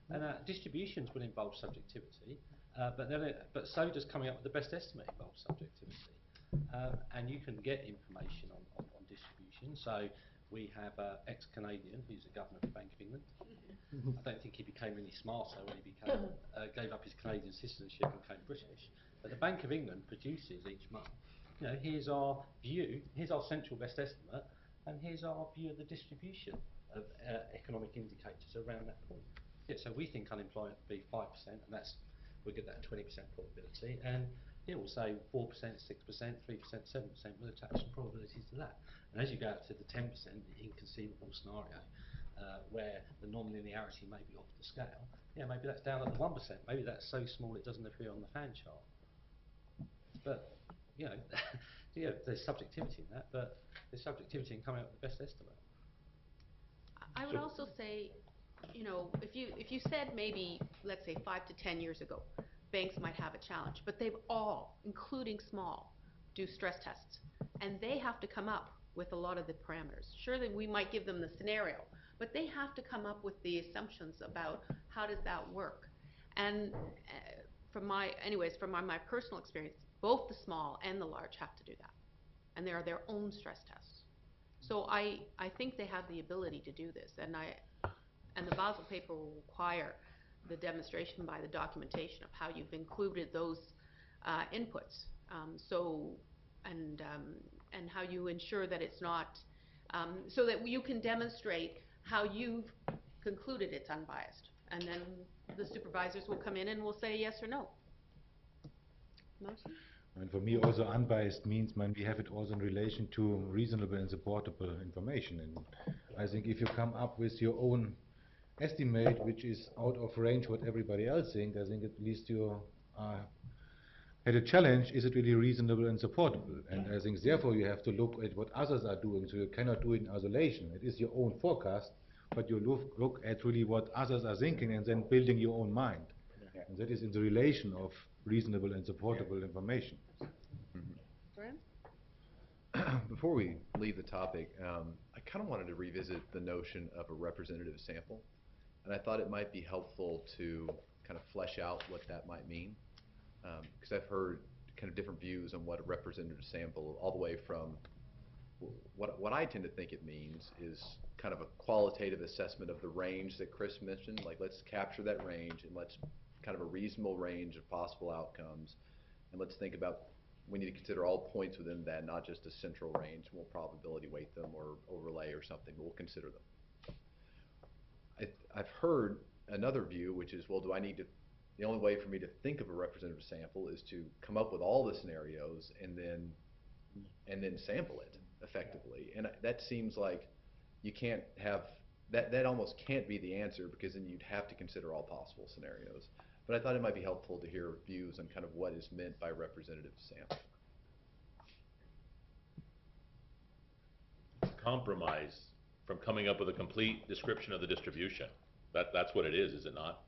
And distributions will involve subjectivity, but so does coming up with the best estimate involves subjectivity. And you can get information on distribution. So we have ex-Canadian who's a governor of the Bank of England. I don't think he became any smarter when he gave up his Canadian citizenship and became British. But the Bank of England produces each month, here's our view, here's our central best estimate, and here's our view of the distribution of economic indicators around that point. Yeah, so we think unemployment will be 5%, and we'll get that 20% probability, and it will say 4%, 6%, 3%, 7%, we'll attach some probabilities to that. And as you go out to the 10%, the inconceivable scenario, where the non-linearity may be off the scale, maybe that's down at the 1%, maybe that's so small it doesn't appear on the fan chart. But, there's subjectivity in that, but there's subjectivity in coming up with the best estimate. I would also say, if you said maybe, let's say 5 to 10 years ago, banks might have a challenge, but they've all, including small, do stress tests, and they have to come up with a lot of the parameters. Surely we might give them the scenario, but they have to come up with the assumptions about how does that work. And from my personal experience, both the small and the large have to do that, and they are their own stress tests. So I think they have the ability to do this, and the Basel paper will require the demonstration by the documentation of how you've included those inputs. And how you ensure that it's not, so that you can demonstrate how you've concluded it's unbiased, and then the supervisors will come in and will say yes or no. Motion? And for me, also unbiased means we have it also in relation to reasonable and supportable information. And I think if you come up with your own estimate, which is out of range what everybody else thinks, I think at least you had a challenge. Is it really reasonable and supportable? And I think therefore you have to look at what others are doing. So you cannot do it in isolation. It is your own forecast, but you look at really what others are thinking and then building your own mind. Yeah. And that is in the relation of reasonable and supportable information. Graham? Before we leave the topic, I kind of wanted to revisit the notion of a representative sample. And I thought it might be helpful to kind of flesh out what that might mean. Because I've heard kind of different views on what a representative sample, all the way from what I tend to think it means is kind of a qualitative assessment of the range that Chris mentioned. Like, let's capture that range and let's kind of a reasonable range of possible outcomes. And let's think about, we need to consider all points within that, not just a central range. We'll probability weight them or overlay or something, but we'll consider them. I've heard another view, which is, well, the only way for me to think of a representative sample is to come up with all the scenarios and then sample it effectively. And that seems like you can't have, that almost can't be the answer, because then you'd have to consider all possible scenarios. But I thought it might be helpful to hear views on kind of what is meant by representative sample. Compromise from coming up with a complete description of the distribution. That's what it is it not?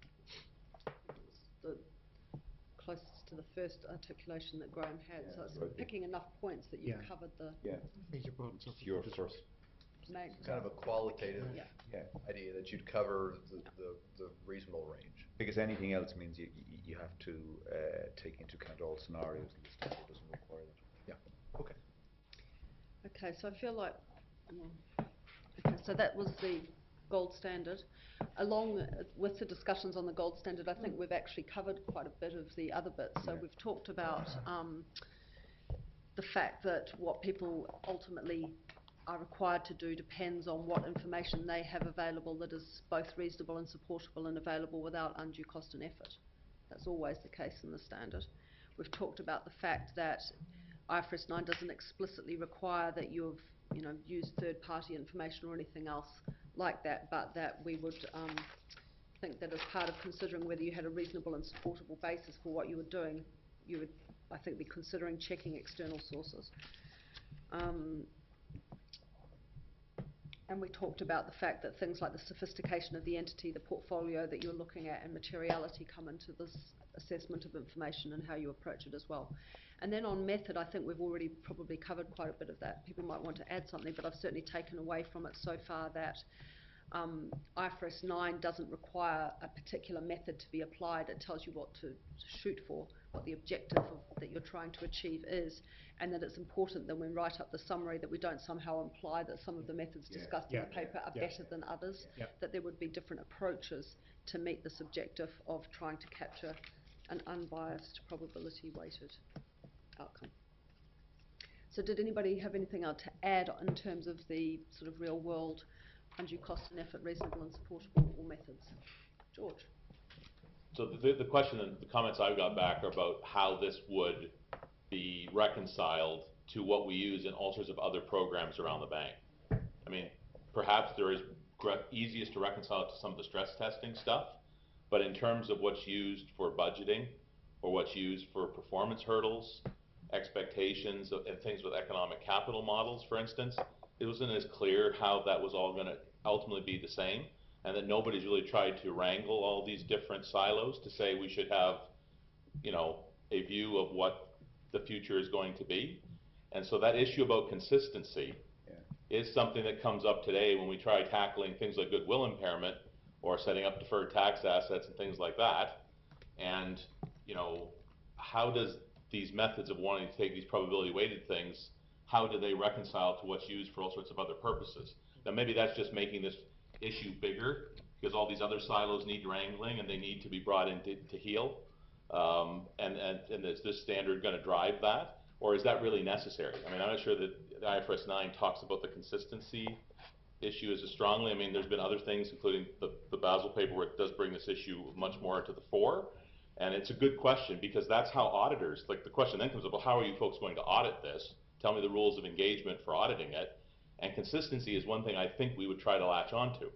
The closest to the first articulation that Graham had, so it's picking enough points that you've covered the major parts of your first. Kind of a qualitative idea that you'd cover the reasonable range. Because anything else means you have to take into account all scenarios, and the standard doesn't require that. Yeah. Okay. Okay, so I feel like, okay, so that was the gold standard. Along with the discussions on the gold standard, I think we've actually covered quite a bit of the other bits. So we've talked about the fact that what people ultimately are required to do depends on what information they have available that is both reasonable and supportable and available without undue cost and effort. That's always the case in the standard. We've talked about the fact that IFRS 9 doesn't explicitly require that you've used third-party information or anything else like that, but that we would think that as part of considering whether you had a reasonable and supportable basis for what you were doing, you would, I think, be considering checking external sources. And we talked about the fact that things like the sophistication of the entity, the portfolio that you're looking at, and materiality come into this assessment of information and how you approach it as well. And then on method, I think we've already probably covered quite a bit of that. People might want to add something, but I've certainly taken away from it so far that IFRS 9 doesn't require a particular method to be applied. It tells you what to shoot for, what the objective that you're trying to achieve is, and that it's important that when we write up the summary that we don't somehow imply that some of the methods discussed in the paper are better than others, that there would be different approaches to meet this objective of trying to capture an unbiased probability-weighted outcome. So did anybody have anything else to add in terms of the sort of real-world undue cost and effort, reasonable and supportable, or methods? George? So the question and the comments I got back are about how this would be reconciled to what we use in all sorts of other programs around the bank. I mean, perhaps there is easiest to reconcile it to some of the stress testing stuff, but in terms of what's used for budgeting or what's used for performance hurdles, expectations and things with economic capital models, for instance, it wasn't as clear how that was all going to ultimately be the same, and that nobody's really tried to wrangle all these different silos to say we should have, you know, a view of what the future is going to be. And so that issue about consistency is something that comes up today when we try tackling things like goodwill impairment or setting up deferred tax assets and things like that. And, you know, how does these methods of wanting to take these probability weighted things, how do they reconcile to what's used for all sorts of other purposes? Now maybe that's just making this issue bigger because all these other silos need wrangling and they need to be brought in to heal. And is this standard going to drive that? Or is that really necessary? I mean, I'm not sure that IFRS 9 talks about the consistency issue as strongly. I mean, there's been other things, including the Basel paperwork does bring this issue much more to the fore. And it's a good question because that's how auditors, like the question then comes up, well, how are you folks going to audit this? Tell me the rules of engagement for auditing it. And consistency is one thing I think we would try to latch onto.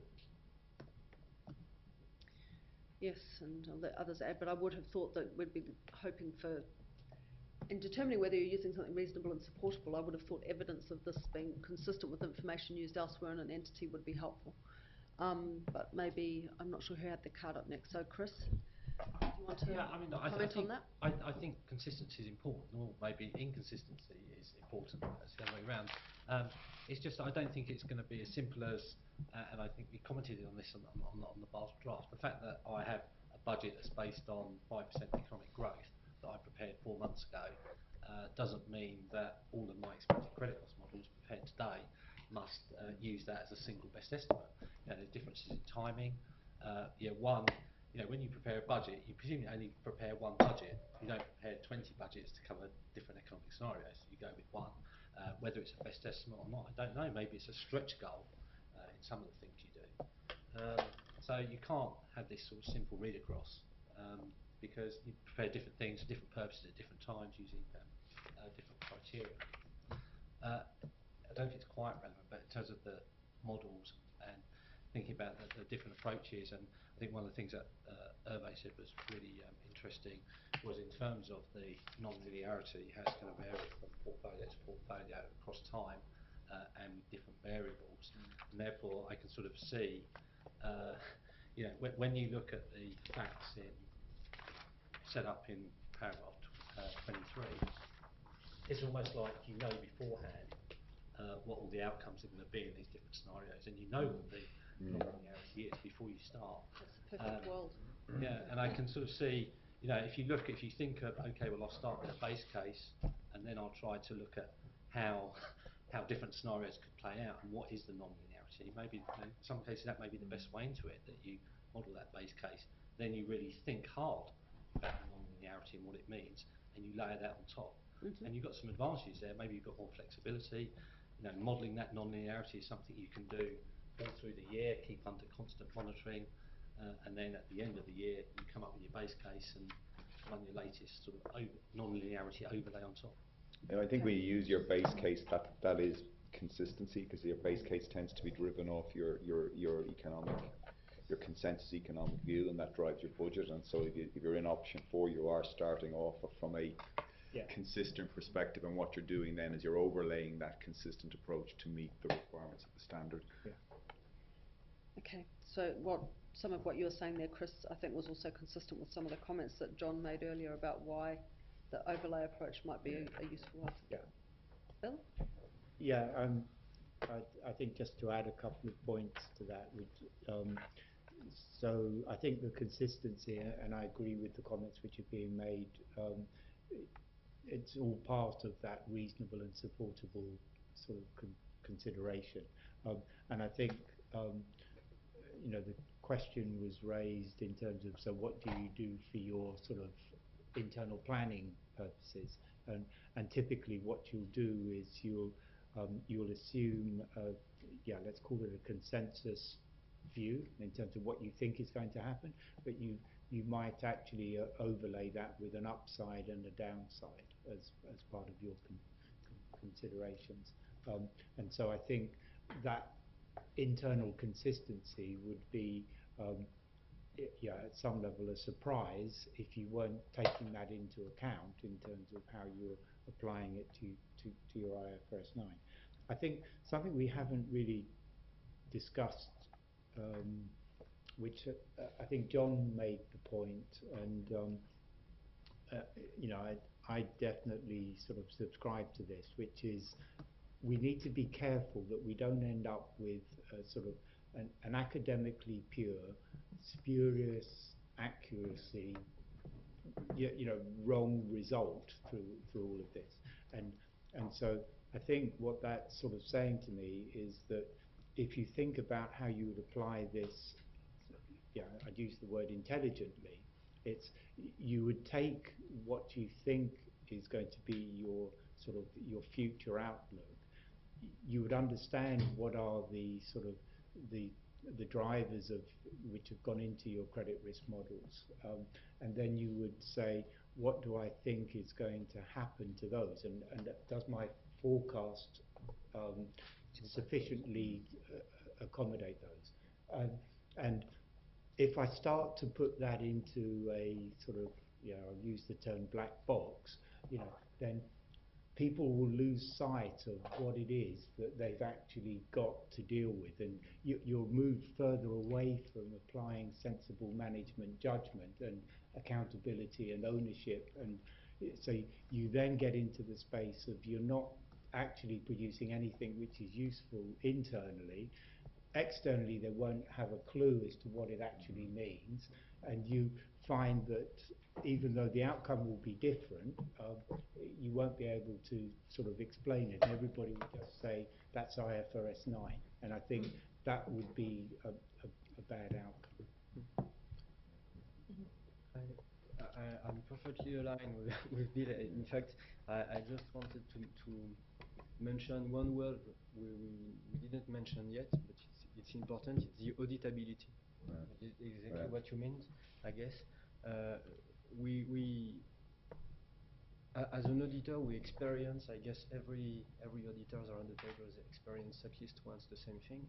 Yes, and I'll let others add, but I would have thought that we'd be hoping for, in determining whether you're using something reasonable and supportable, I would have thought evidence of this being consistent with information used elsewhere in an entity would be helpful. But maybe, I'm not sure who had the card up next, so Chris, do you want to comment on that? I think consistency is important, or maybe inconsistency is important, that's the other way around. It's just I don't think it's going to be as simple as, and I think we commented on this on the Basel draft, the fact that I have a budget that's based on 5% economic growth that I prepared 4 months ago doesn't mean that all of my expected credit loss models prepared today must use that as a single best estimate. You know, there's differences in timing. When you prepare a budget, you presumably only prepare one budget. You don't prepare 20 budgets to cover different economic scenarios. You go with one. Whether it's a best estimate or not, I don't know. Maybe it's a stretch goal in some of the things you do. So you can't have this sort of simple read across because you prepare different things for different purposes at different times using different criteria. I don't think it's quite relevant, but in terms of the models and thinking about the different approaches, and I think one of the things that Hervé said was really interesting was in terms of the non-linearity, how it's going to vary from portfolio to portfolio across time and different variables. And therefore, I can sort of see, when you look at the facts set up in paragraph 23, it's almost like you know beforehand what all the outcomes are going to be in these different scenarios, and you know what the non-linearity is before you start. That's a perfect world. Yeah, and I can sort of see, if you think of, okay, well, I'll start with a base case, and then I'll try to look at how different scenarios could play out, and what is the non-linearity. Maybe in some cases that may be the best way into it, that you model that base case, then you really think hard about the non-linearity and what it means, and you layer that on top. And you've got some advantages there. Maybe you've got more flexibility. Modelling that non-linearity is something you can do all through the year, keep under constant monitoring. And then at the end of the year, you come up with your base case and run your latest sort of non-linearity overlay on top. And I think when you use your base case, that is consistency, because your base case tends to be driven off your consensus economic view, and that drives your budget. And so if you're in option 4, you are starting off from a consistent perspective, and what you're doing then is you're overlaying that consistent approach to meet the requirements of the standard. Okay, so some of what you were saying there, Chris, I think was also consistent with some of the comments that John made earlier about why the overlay approach might be a useful one. Yeah. Bill? Yeah, I think just to add a couple of points to that, so I think the consistency, and I agree with the comments which are being made, it's all part of that reasonable and supportable sort of consideration. And I think, the question was raised in terms of, so what do you do for your sort of internal planning purposes? And typically what you'll do is you'll assume, let's call it a consensus view in terms of what you think is going to happen, but you might actually overlay that with an upside and a downside as part of your considerations. And so I think that internal consistency would be, at some level a surprise if you weren't taking that into account in terms of how you're applying it to your IFRS 9. I think something we haven't really discussed, which I think John made the point, and I definitely sort of subscribe to this, which is we need to be careful that we don't end up with sort of an academically pure, spurious accuracy, wrong result through all of this. And so I think what that's sort of saying to me is that if you think about how you would apply this, I'd use the word intelligently, it's you would take what you think is going to be your sort of your future outlook. You would understand what are the sort of the drivers of which have gone into your credit risk models, and then you would say, what do I think is going to happen to those, and does my forecast sufficiently accommodate those? And if I start to put that into a sort of, I'll use the term black box, then people will lose sight of what it is that they've actually got to deal with, and you'll move further away from applying sensible management judgment and accountability and ownership, and so you then get into the space of you're not actually producing anything which is useful internally. Externally, they won't have a clue as to what it actually means, and you find that even though the outcome will be different, you won't be able to sort of explain it. Everybody will just say, that's IFRS 9. And I think that would be a bad outcome. I'm perfectly aligned with Bill. In fact, I just wanted to mention one word we didn't mention yet, but it's important. It's the auditability. Exactly what you meant, I guess. We as an auditor, we experience, I guess every auditors around the table has experienced at least once the same thing.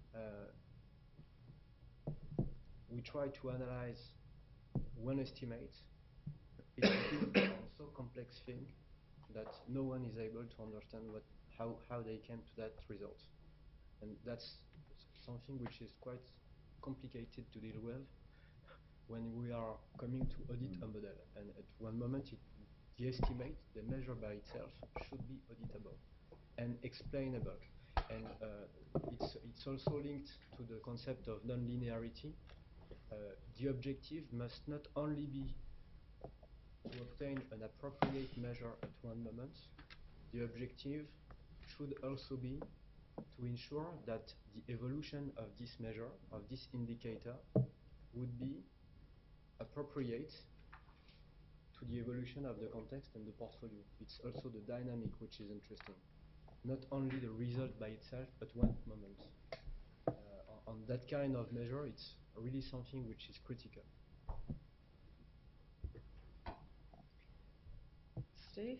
We try to analyze one estimate. It's a so complex thing that no one is able to understand how they came to that result, and that's something which is quite complicated to deal with when we are coming to audit a model. And at one moment, the estimate, the measure by itself, should be auditable and explainable. And it's also linked to the concept of non-linearity. The objective must not only be to obtain an appropriate measure at one moment. The objective should also be to ensure that the evolution of this measure, of this indicator, would be appropriate to the evolution of the context and the portfolio. It's also the dynamic which is interesting. Not only the result by itself, but one moment. On that kind of measure, it's really something which is critical. Steve?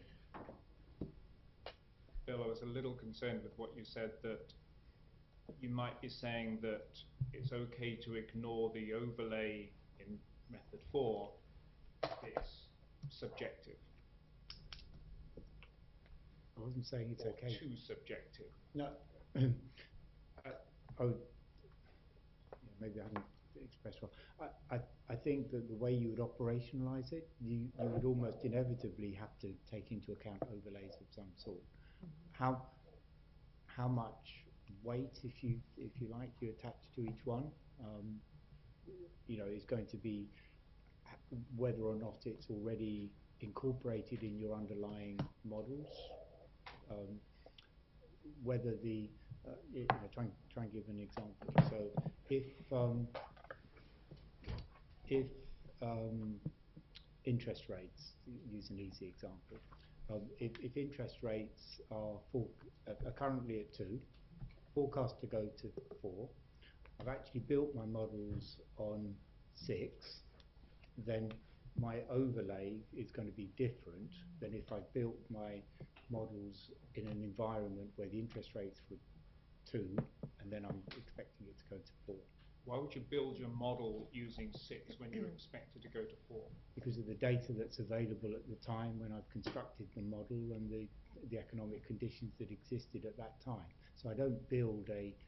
Bill, I was a little concerned with what you said, that you might be saying that it's okay to ignore the overlay in method 4 if it's subjective. I wasn't saying it's okay. Too subjective. No. Maybe I haven't expressed well. I think that the way you would operationalize it, you would almost inevitably have to take into account overlays of some sort. How much weight, if you like, you attach to each one. Is going to be whether or not it's already incorporated in your underlying models. Whether the try and give an example. So if interest rates, use an easy example. If interest rates are currently at 2, forecast to go to 4, I've actually built my models on 6, then my overlay is going to be different than if I built my models in an environment where the interest rates were 2, and then I'm expecting it to go to 4. Why would you build your model using 6 when you expect it to go to 4? Because of the data that's available at the time when I've constructed the model and the economic conditions that existed at that time. So I don't build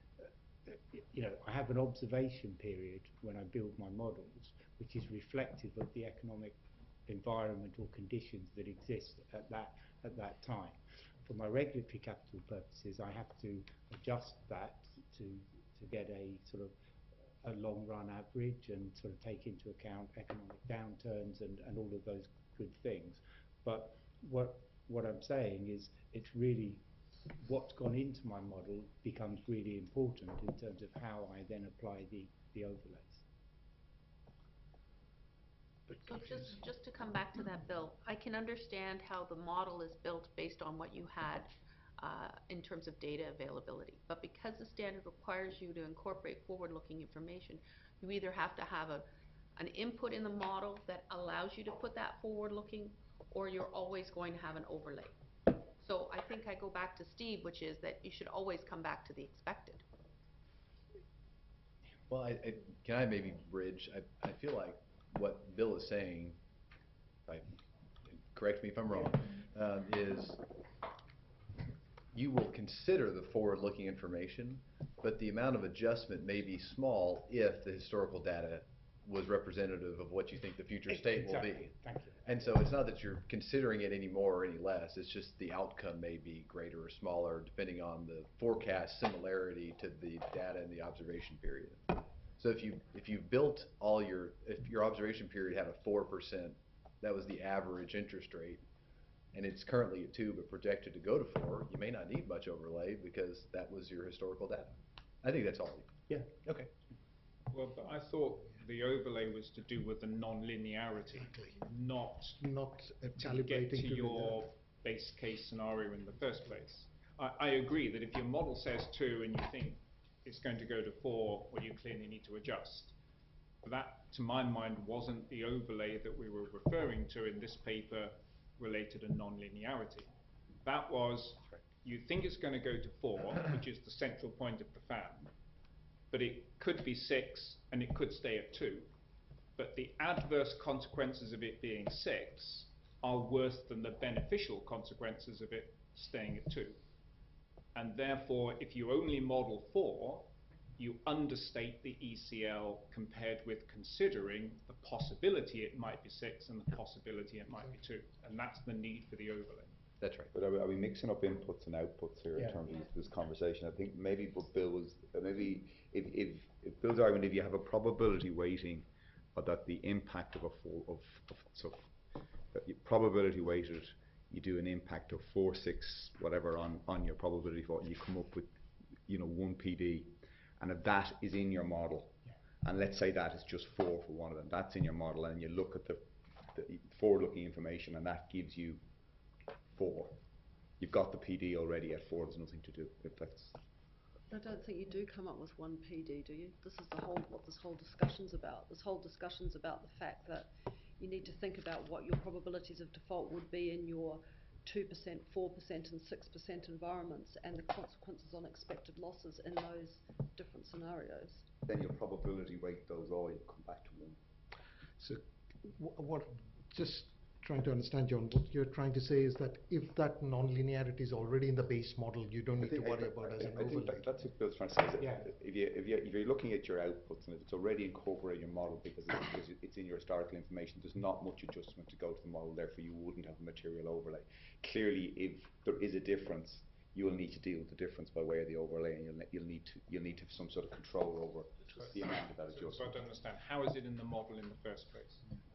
I have an observation period when I build my models, which is reflective of the economic environment or conditions that exist at that time. For my regulatory capital purposes, I have to adjust that to get a sort of a long run average and sort of take into account economic downturns and all of those good things. But what I'm saying is it's really what's gone into my model becomes really important in terms of how I then apply the overlays. So just to come back to that, Bill, I can understand how the model is built based on what you had in terms of data availability. But because the standard requires you to incorporate forward-looking information, you either have to have an input in the model that allows you to put that forward-looking, or you're always going to have an overlay. So I think I go back to Steve, which is that you should always come back to the expected. Well, can I maybe bridge? I feel like what Bill is saying, correct me if I'm wrong, is you will consider the forward-looking information, but the amount of adjustment may be small if the historical data was representative of what you think the future state will be. Thank you. And so it's not that you're considering it any more or any less, it's just the outcome may be greater or smaller depending on the forecast similarity to the data in the observation period. So if you built if your observation period had a 4%, that was the average interest rate, and it's currently at 2 but projected to go to 4, you may not need much overlay because that was your historical data. I think that's all. Yeah. Okay. Well, but I thought the overlay was to do with the non-linearity, not to get to your base case scenario in the first place. I agree that if your model says 2 and you think it's going to go to 4, well, you clearly need to adjust. But that, to my mind, wasn't the overlay that we were referring to in this paper related to non-linearity. That was, you think it's going to go to 4, which is the central point of the fan, but it could be 6 and it could stay at 2. But the adverse consequences of it being 6 are worse than the beneficial consequences of it staying at 2. And therefore, if you only model 4, you understate the ECL compared with considering the possibility it might be 6 and the possibility it might be 2. And that's the need for the overlay. That's right. But are we mixing up inputs and outputs here in terms of this conversation? I think maybe what Bill was, maybe if Bill's argument, if you have a probability weighting that the impact of probability weighted, you do an impact of 4, 6, whatever on your probability for it, you come up with 1 PD, and if that is in your model, and let's say that is just 4 for one of them, that's in your model, and you look at the forward-looking information, and that gives you 4. You've got the PD already at 4. There's nothing to do. If that's. I don't think you do come up with 1 PD, do you? This is what this whole discussion's about. This whole discussion's about the fact that you need to think about what your probabilities of default would be in your 2%, 4% and 6% environments, and the consequences on expected losses in those different scenarios. Then you'll probability weight those all, you'll come back to 1. So just trying to understand, John, what you're trying to say is that if that non-linearity is already in the base model, you don't need to worry about as an overlay. I think that's what Bill's trying to say. If you're looking at your outputs and if it's already incorporated in your model because it's in your historical information, there's not much adjustment to go to the model, therefore you wouldn't have a material overlay. Clearly, if there is a difference, you will need to deal with the difference by way of the overlay, and you'll need to have some sort of control over the amount of that So adjustment. I don't understand, how is it in the model in the first place?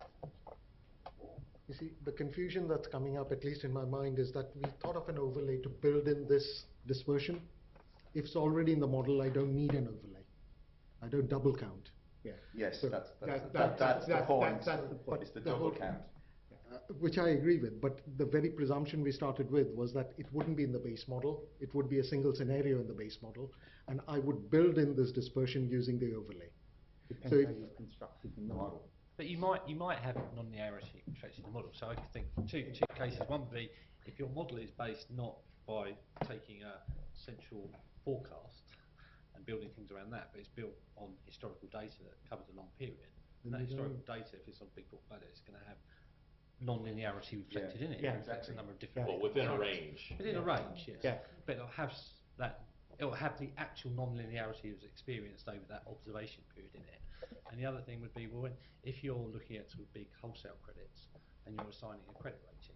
You see, the confusion that's coming up, at least in my mind, is that we thought of an overlay to build in this dispersion. If it's already in the model, I don't need an overlay. I don't double count. Yeah. Yes, So that's the that's point. the point. It's the double count. Which I agree with, but the very presumption we started with was that it wouldn't be in the base model. It would be a single scenario in the base model, and I would build in this dispersion using the overlay. Depends So how you constructed the model. But you might have non-linearity effects in the model. So I could think two cases. One would be if your model is based not by taking a central forecast and building things around that, but it's built on historical data that covers a long period. And that historical data, if it's on a big portfolio, it's going to have non-linearity reflected in it. Yeah, It reflects a number of different. Well, within a range. Within a range, yes. Yeah. But it'll have it'll have the actual non-linearity it was experienced over that observation period in it. And the other thing would be, well, if you're looking at sort of big wholesale credits and you're assigning a credit rating,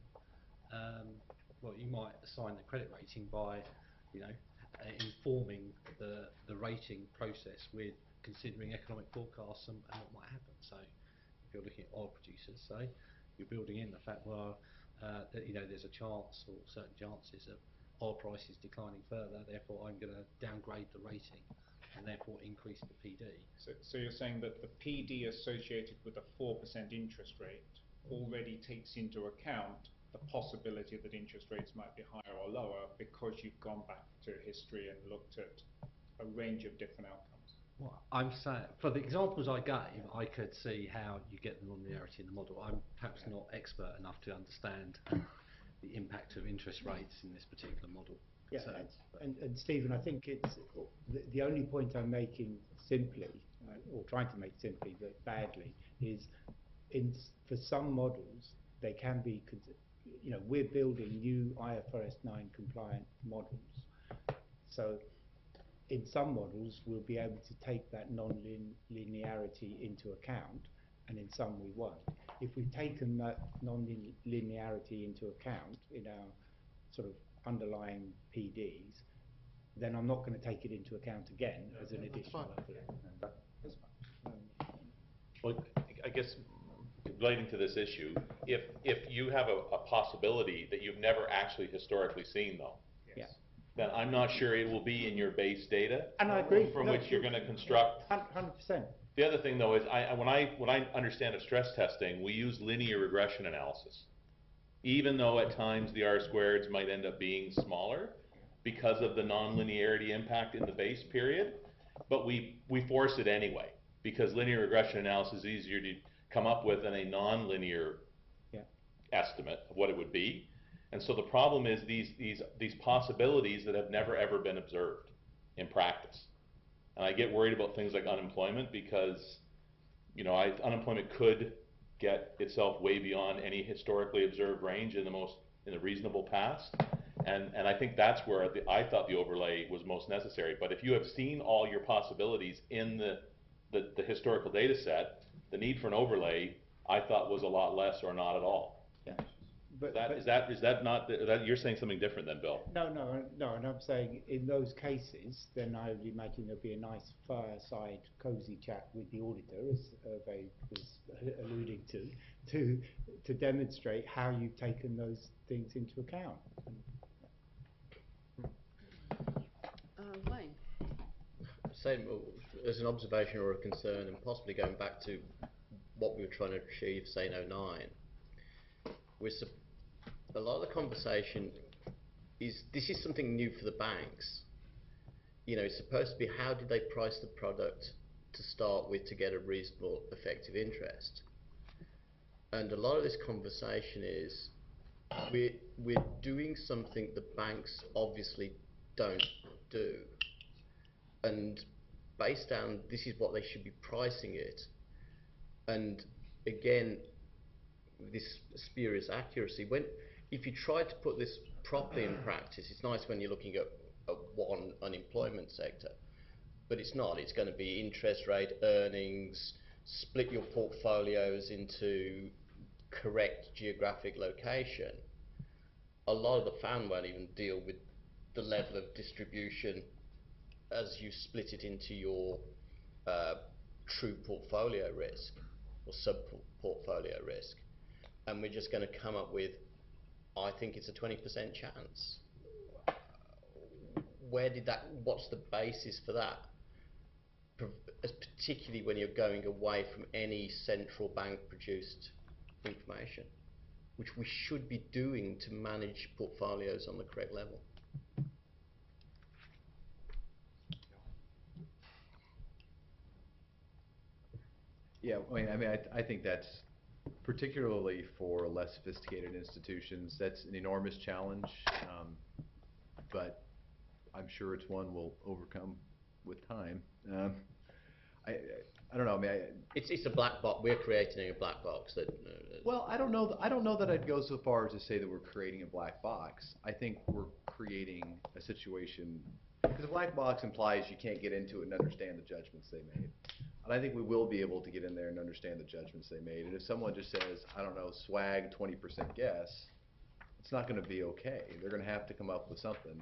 well, you might assign the credit rating by, informing the rating process with considering economic forecasts and what might happen. So, if you're looking at oil producers, say, you're building in the fact, well, that there's a chance or certain chances of oil prices declining further. Therefore, I'm going to downgrade the rating and therefore increase the PD. So you're saying that the PD associated with a 4% interest rate already takes into account the possibility that interest rates might be higher or lower because you've gone back to history and looked at a range of different outcomes. Well, I'm saying, for the examples I gave, I could see how you get the non-linearity in the model. I'm perhaps not expert enough to understand the impact of interest rates in this particular model. Yeah, So, and Stephen, I think it's the only point I'm making simply, or trying to make simply, but badly, is for some models they can be, we're building new IFRS 9 compliant models. So in some models we'll be able to take that non-linearity into account, and in some we won't. If we've taken that non-linearity into account in our sort of underlying PDs, then I'm not going to take it into account again as an additional overlay. That's fine. Well, I guess relating to this issue, if you have a possibility that you've never actually historically seen, though, Yeah. then I'm not sure it will be in your base data. And I agree. From which you're going to construct. 100%. The other thing, though, is when I understand of stress testing, we use linear regression analysis. Even though at times the R-squareds might end up being smaller because of the non-linearity impact in the base period, but we force it anyway because linear regression analysis is easier to come up with than a non-linear estimate of what it would be. And so the problem is these possibilities that have never ever been observed in practice. And I get worried about things like unemployment because, unemployment could get itself way beyond any historically observed range in the reasonable past. And I think that's where I thought the overlay was most necessary. But if you have seen all your possibilities in the historical data set, the need for an overlay, I thought, was a lot less or not at all. Yeah. Is that not, you're saying something different then, Bill? No, and I'm saying in those cases, then I would imagine there'd be a nice fireside, cosy chat with the auditor, as Hervé was alluding to demonstrate how you've taken those things into account. Wayne? Same as an observation or a concern, and possibly going back to what we were trying to achieve, say, in 2009. A lot of the conversation this is something new for the banks. It's supposed to be how did they price the product to start with to get a reasonable effective interest. And a lot of this conversation is we're doing something the banks obviously don't do. And based on this is what they should be pricing it. And again, this spurious accuracy, if you try to put this properly in practice, it's nice when you're looking at one unemployment sector, but it's not. It's going to be interest rate, earnings, split your portfolios into correct geographic location. A lot of the fan won't even deal with the level of distribution as you split it into your true portfolio risk or sub-portfolio risk. And we're just going to come up with, I think it's a 20% chance. What's the basis for that? Particularly when you're going away from any central bank produced information, which we should be doing to manage portfolios on the correct level. Yeah, I think that's, particularly for less sophisticated institutions, that's an enormous challenge, but I'm sure it's one we'll overcome with time. I don't know. It's a black box. We're creating a black box that. Well, I don't know that I'd go so far as to say that we're creating a black box. I think we're creating a situation, because a black box implies you can't get into it and understand the judgments they made. And I think we will be able to get in there and understand the judgments they made. And if someone just says, I don't know, swag 20% guess, it's not going to be okay. They're going to have to come up with something,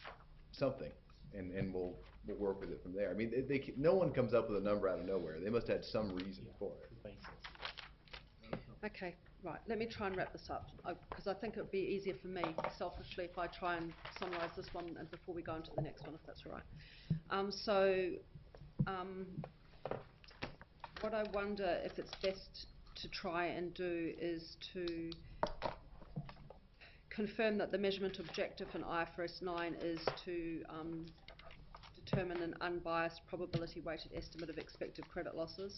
and we'll work with it from there. I mean, no one comes up with a number out of nowhere. They must have had some reason for it. Okay, right. Let me try and wrap this up, because I think it would be easier for me, selfishly, if I try and summarise this one and before we go on to the next one, if that's all right. What I wonder if it's best to try and do is to confirm that the measurement objective in IFRS 9 is to determine an unbiased probability-weighted estimate of expected credit losses.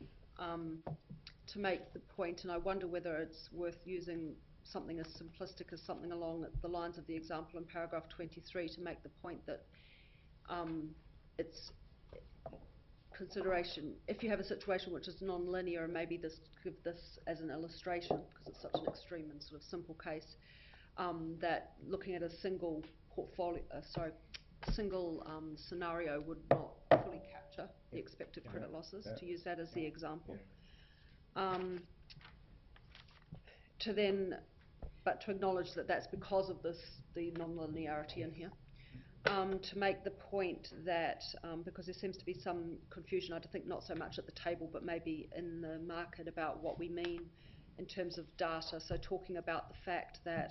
To make the point, and I wonder whether it's worth using something as simplistic as something along the lines of the example in paragraph 23 to make the point that it's consideration, if you have a situation which is non-linear, and maybe give this as an illustration because it's such an extreme and sort of simple case, that looking at a single portfolio, scenario would not fully capture the expected credit losses, to use that as the example. But to acknowledge that that's because of the non-linearity in here. To make the point that, because there seems to be some confusion, I think not so much at the table, but maybe in the market about what we mean in terms of data. So talking about the fact that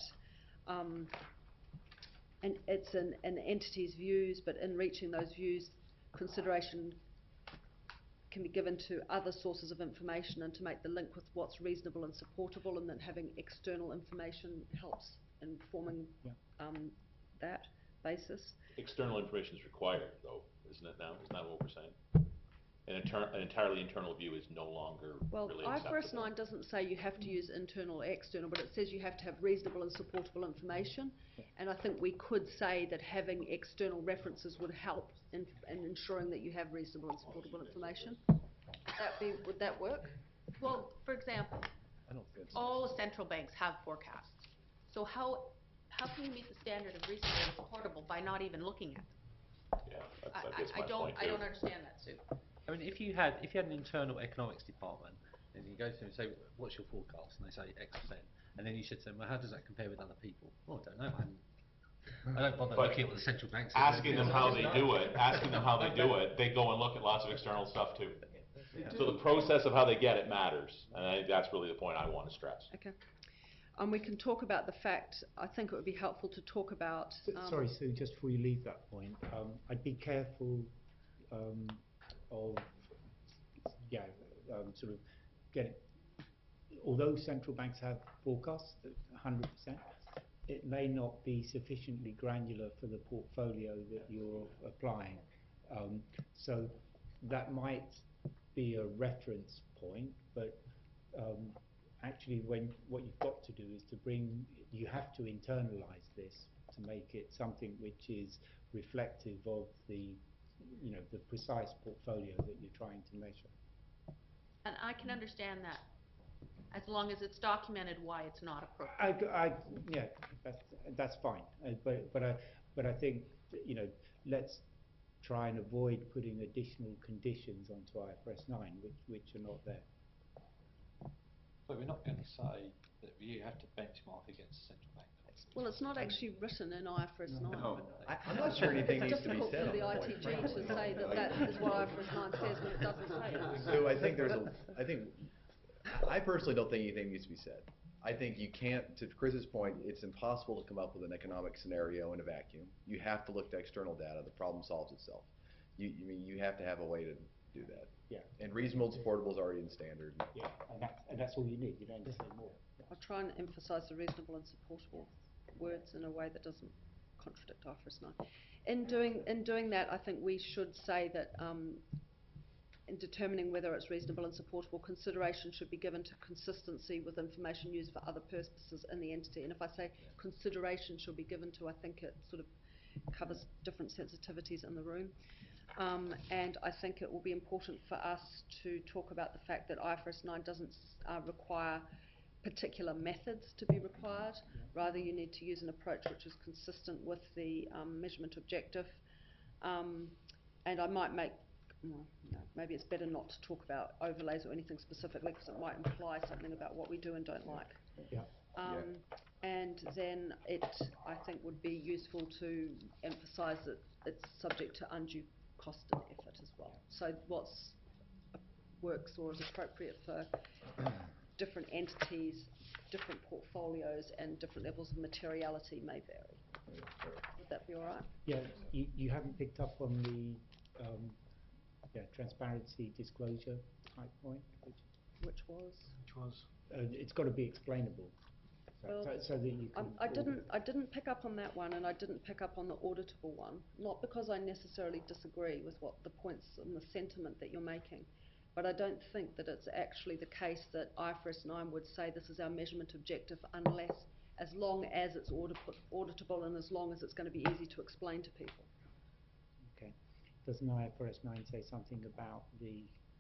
and it's an entity's views, but in reaching those views, consideration can be given to other sources of information, and to make the link with what's reasonable and supportable, and then having external information helps in forming that basis. External information is required, though, isn't it now? Isn't that what we're saying? An entirely internal view is no longer really acceptable. IFRS 9 doesn't say you have to use internal or external, but it says you have to have reasonable and supportable information. And I think we could say that having external references would help in ensuring that you have reasonable and supportable information. Would that work? Well, for example, all the central banks have forecasts. So how can you meet the standard of reasonable and supportable by not even looking at them? Yeah, I guess my point too. I don't understand that, Sue. I mean, if you had an internal economics department, and you go to them and say, what's your forecast? And they say X%. And then you said to them, well, how does that compare with other people? Well, I don't know. I don't bother looking at what the central bank says. Asking them how they do it, they go and look at lots of external stuff too. So the process of how they get it matters. And I think that's really the point I want to stress. Okay. We can talk about the fact, I think it would be helpful to talk about... Sorry, Sue, just before you leave that point, I'd be careful sort of although central banks have forecasts, 100%, it may not be sufficiently granular for the portfolio that you're applying. So that might be a reference point, but actually what you've got to do is you have to internalize this to make it something which is reflective of the precise portfolio that you're trying to measure. And I can understand that, as long as it's documented why it's not appropriate. Yeah, that's fine. But I think let's try and avoid putting additional conditions onto IFRS 9 which are not there. So we're not going to say that you have to benchmark against the central bank. Well, it's not actually written in IFRS 9. No. I'm not sure anything needs to be It's said on difficult the for point. the ITG to say that that is what IFRS 9 says when it doesn't say it. So I personally don't think anything needs to be said. I think you can't, to Chris's point, it's impossible to come up with an economic scenario in a vacuum. You have to look to external data. The problem solves itself. You have to have a way to do that. Yeah. And reasonable and supportable is already in standard. Yeah, and that's all you need. You don't need to say more. I'll try and emphasise the reasonable and supportable words in a way that doesn't contradict IFRS 9. In doing that, I think we should say that in determining whether it's reasonable and supportable, consideration should be given to consistency with information used for other purposes in the entity. And if I say consideration should be given to, I think it sort of covers different sensitivities in the room. And I think it will be important for us to talk about the fact that IFRS 9 doesn't require particular methods to be required. Rather, you need to use an approach which is consistent with the measurement objective. And I might make, maybe it's better not to talk about overlays or anything specifically because it might imply something about what we do and don't like. Yeah. And then I think, would be useful to emphasise that it's subject to undue cost and effort as well. So what's works or is appropriate for different entities, different portfolios, and different levels of materiality may vary. Would that be all right? Yeah, you haven't picked up on the transparency disclosure type point, which was? It's got to be explainable, so that you can. I didn't pick up on that one, and I didn't pick up on the auditable one. Not because I necessarily disagree with what the points and the sentiment that you're making, but I don't think that it's actually the case that IFRS 9 would say this is our measurement objective as long as it's auditable and as long as it's going to be easy to explain to people. Okay. Doesn't IFRS 9 say something about the,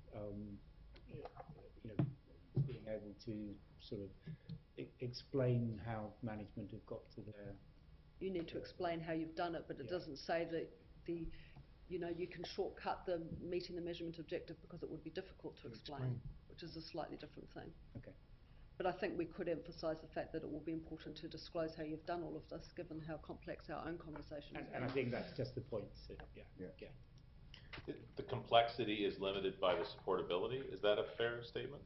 being able to sort of explain how management have got to their... You need to explain how you've done it, but it doesn't say that you can shortcut the meeting the measurement objective because it would be difficult to explain, which is a slightly different thing. Okay. But I think we could emphasise the fact that it will be important to disclose how you've done all of this, given how complex our own conversation is. And I think that's just the point. So, yeah. The complexity is limited by the supportability. Is that a fair statement?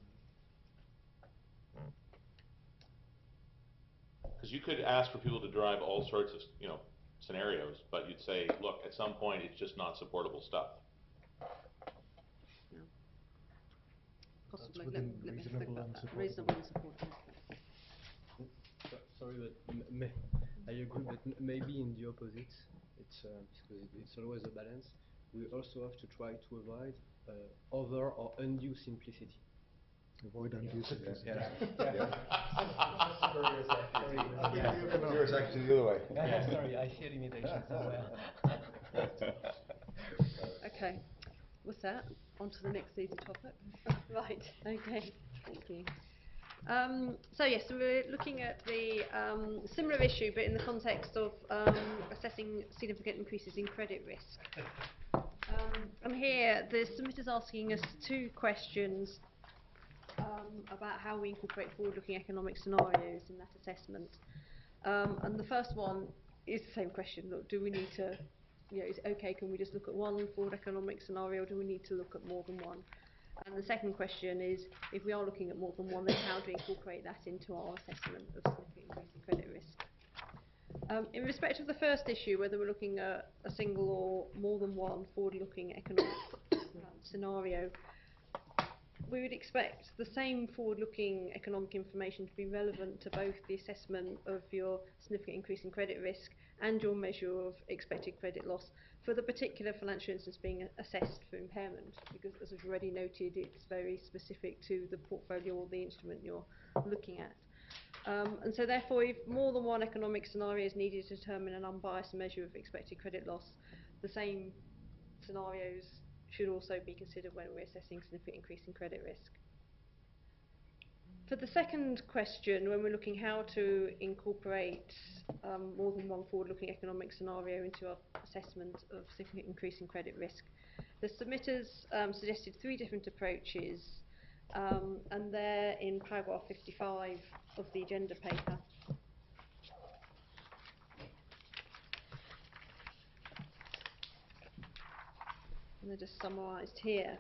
Because you could ask for people to drive all sorts of, scenarios, but you'd say, look, at some point, it's just not supportable stuff. Yeah. Possibly. Reasonable and supportable. Reasonable and supportable. Sorry, but I agree, but maybe in the opposite. It's because it's always a balance. We also have to try to avoid over or undue simplicity. Avoid undue simplicity. Yours actually the other way. Sorry, I see a limitation somewhere. Okay. With that, on to the next easy topic. Right, okay, thank you. So yes, we're looking at the similar issue, but in the context of assessing significant increases in credit risk. And here, the submitter's asking us two questions about how we incorporate forward-looking economic scenarios in that assessment. And the first one is the same question. Look, do we need to, is it okay, can we just look at one forward economic scenario, or do we need to look at more than one? And the second question is, if we are looking at more than one, then how do we incorporate that into our assessment of significant increase in credit risk? In respect of the first issue, whether we're looking at a single or more than one forward-looking economic scenario, we would expect the same forward-looking economic information to be relevant to both the assessment of your significant increase in credit risk and your measure of expected credit loss for the particular financial instance being assessed for impairment, because as we've already noted, it's very specific to the portfolio or the instrument you're looking at. And so therefore, if more than one economic scenario is needed to determine an unbiased measure of expected credit loss, the same scenarios should also be considered when we're assessing significant increase in credit risk. For the second question, when we're looking how to incorporate more than one forward-looking economic scenario into our assessment of significant increase in credit risk, the submitters suggested three different approaches, and they're in paragraph 55 of the agenda paper. and they're just summarised here.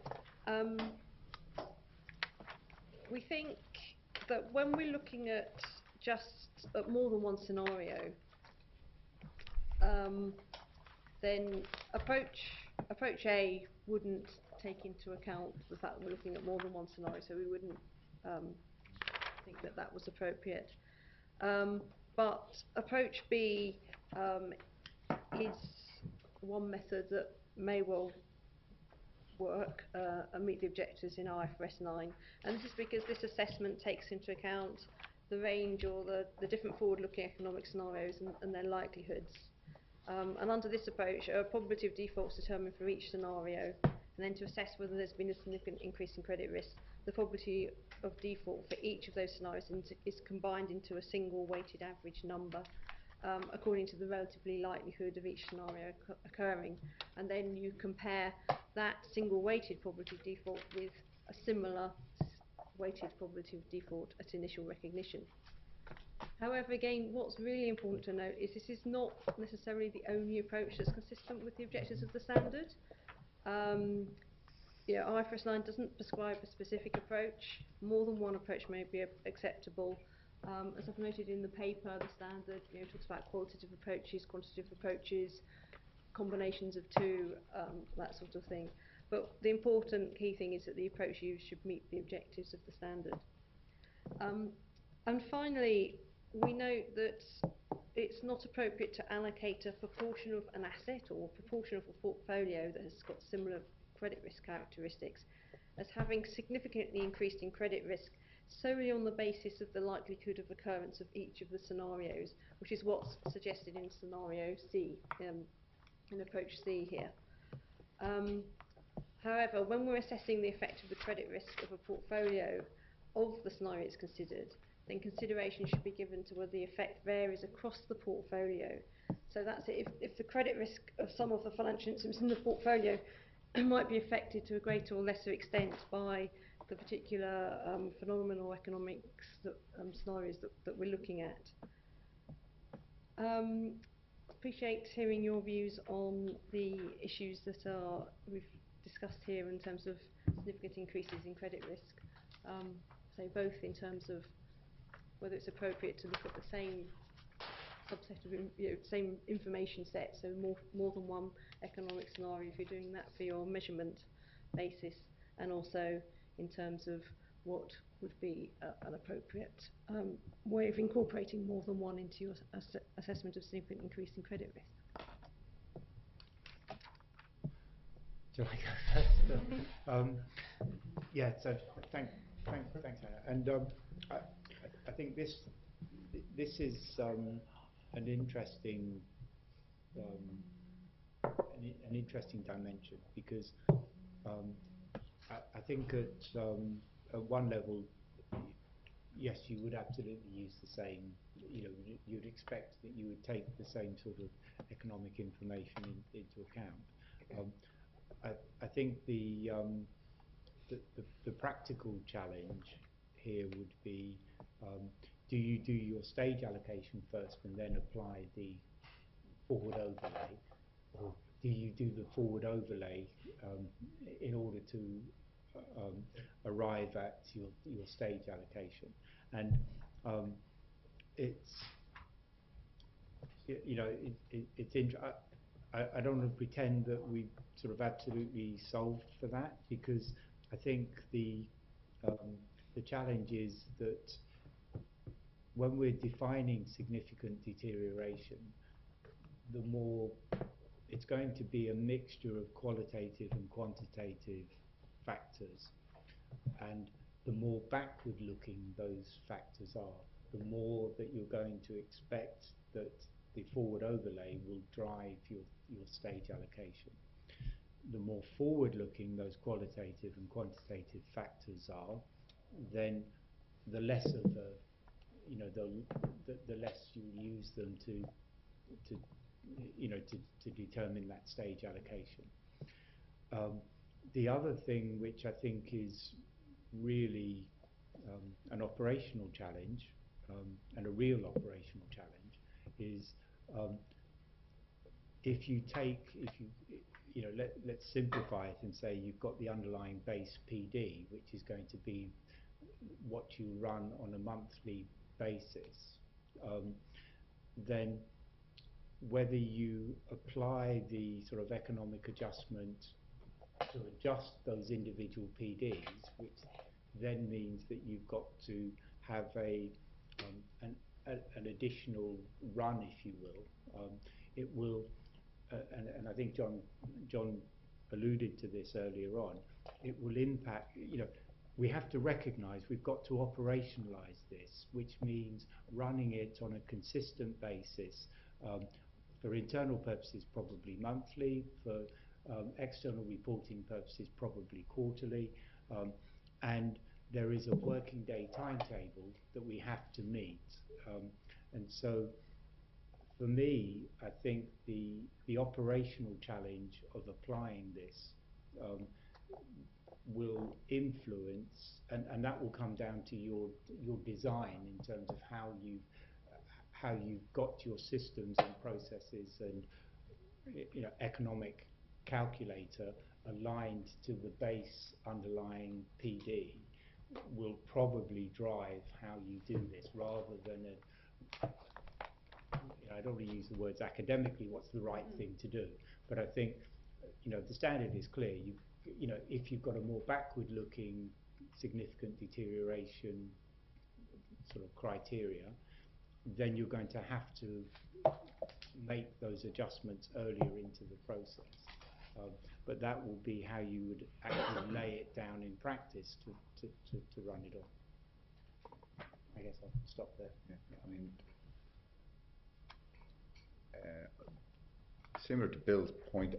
We think that when we're looking at more than one scenario, then approach A wouldn't take into account the fact that we're looking at more than one scenario, so we wouldn't think that that was appropriate. But approach B is one method that may well work and meet the objectives in IFRS 9, and this is because this assessment takes into account the range or the different forward-looking economic scenarios and their likelihoods. And under this approach, a probability of default is determined for each scenario, and then to assess whether there's been a significant increase in credit risk, the probability of default for each of those scenarios is combined into a single weighted average number according to the relatively likelihood of each scenario occurring. And then you compare that single weighted probability of default with a similar weighted probability of default at initial recognition. However, again, what's really important to note is this is not necessarily the only approach that's consistent with the objectives of the standard. IFRS 9 doesn't prescribe a specific approach. More than one approach may be acceptable. As I've noted in the paper, the standard talks about qualitative approaches, quantitative approaches, combinations of two, that sort of thing. But the important key thing is that the approach used should meet the objectives of the standard. And finally, we note that it's not appropriate to allocate a proportion of an asset or proportion of a portfolio that has got similar credit risk characteristics as having significantly increased in credit risk solely on the basis of the likelihood of occurrence of each of the scenarios, which is what's suggested in scenario C, in approach C here. However, when we're assessing the effect of the credit risk of a portfolio of the scenarios considered, then consideration should be given to whether the effect varies across the portfolio. So that's it. If the credit risk of some of the financial instruments in the portfolio might be affected to a greater or lesser extent by the particular phenomenon or economics scenarios that we're looking at. Appreciate hearing your views on the issues that we've discussed here in terms of significant increases in credit risk. So both in terms of whether it's appropriate to look at the same subset of same information set, so more than one economic scenario if you're doing that for your measurement basis, and also in terms of what would be an appropriate way of incorporating more than one into your assessment of significant increase in credit risk. Shall I go first? Yeah, so thanks, Anna. And I think this is an interesting dimension, because I think at one level, yes, you would absolutely use the same. You'd expect that you would take the same sort of economic information into account. I think the practical challenge here would be, do you do your stage allocation first and then apply the forward overlay, or do you do the forward overlay in order to arrive at your stage allocation? And I don't want to pretend that we've sort of absolutely solved for that, because I think the challenge is that when we're defining significant deterioration, the more it's going to be a mixture of qualitative and quantitative factors, and the more backward-looking those factors are, the more that you're going to expect that the forward overlay will drive your stage allocation. The more forward-looking those qualitative and quantitative factors are, then the less of the less you use them to determine that stage allocation. The other thing which I think is really an operational challenge, and a real operational challenge, is if let's simplify it and say you've got the underlying base PD, which is going to be what you run on a monthly basis. Then whether you apply the sort of economic adjustment to adjust those individual PDs, which then means that you've got to have an additional run, if you will. It will, and I think John alluded to this earlier on. It will impact. We have to recognise we've got to operationalise this, which means running it on a consistent basis. For internal purposes, probably monthly. For external reporting purposes, probably quarterly. And there is a working day timetable that we have to meet. And so, for me, I think the operational challenge of applying this will influence, and that will come down to your design in terms of how you've got your systems and processes and economic calculator aligned to the base underlying PD will probably drive how you do this, rather than I don't want to use the words academically, what's the right thing to do, but I think the standard is clear. If you've got a more backward-looking significant deterioration sort of criteria, then you're going to have to make those adjustments earlier into the process. But that will be how you would actually lay it down in practice to run it off. I guess I'll stop there. Yeah, I mean, similar to Bill's point,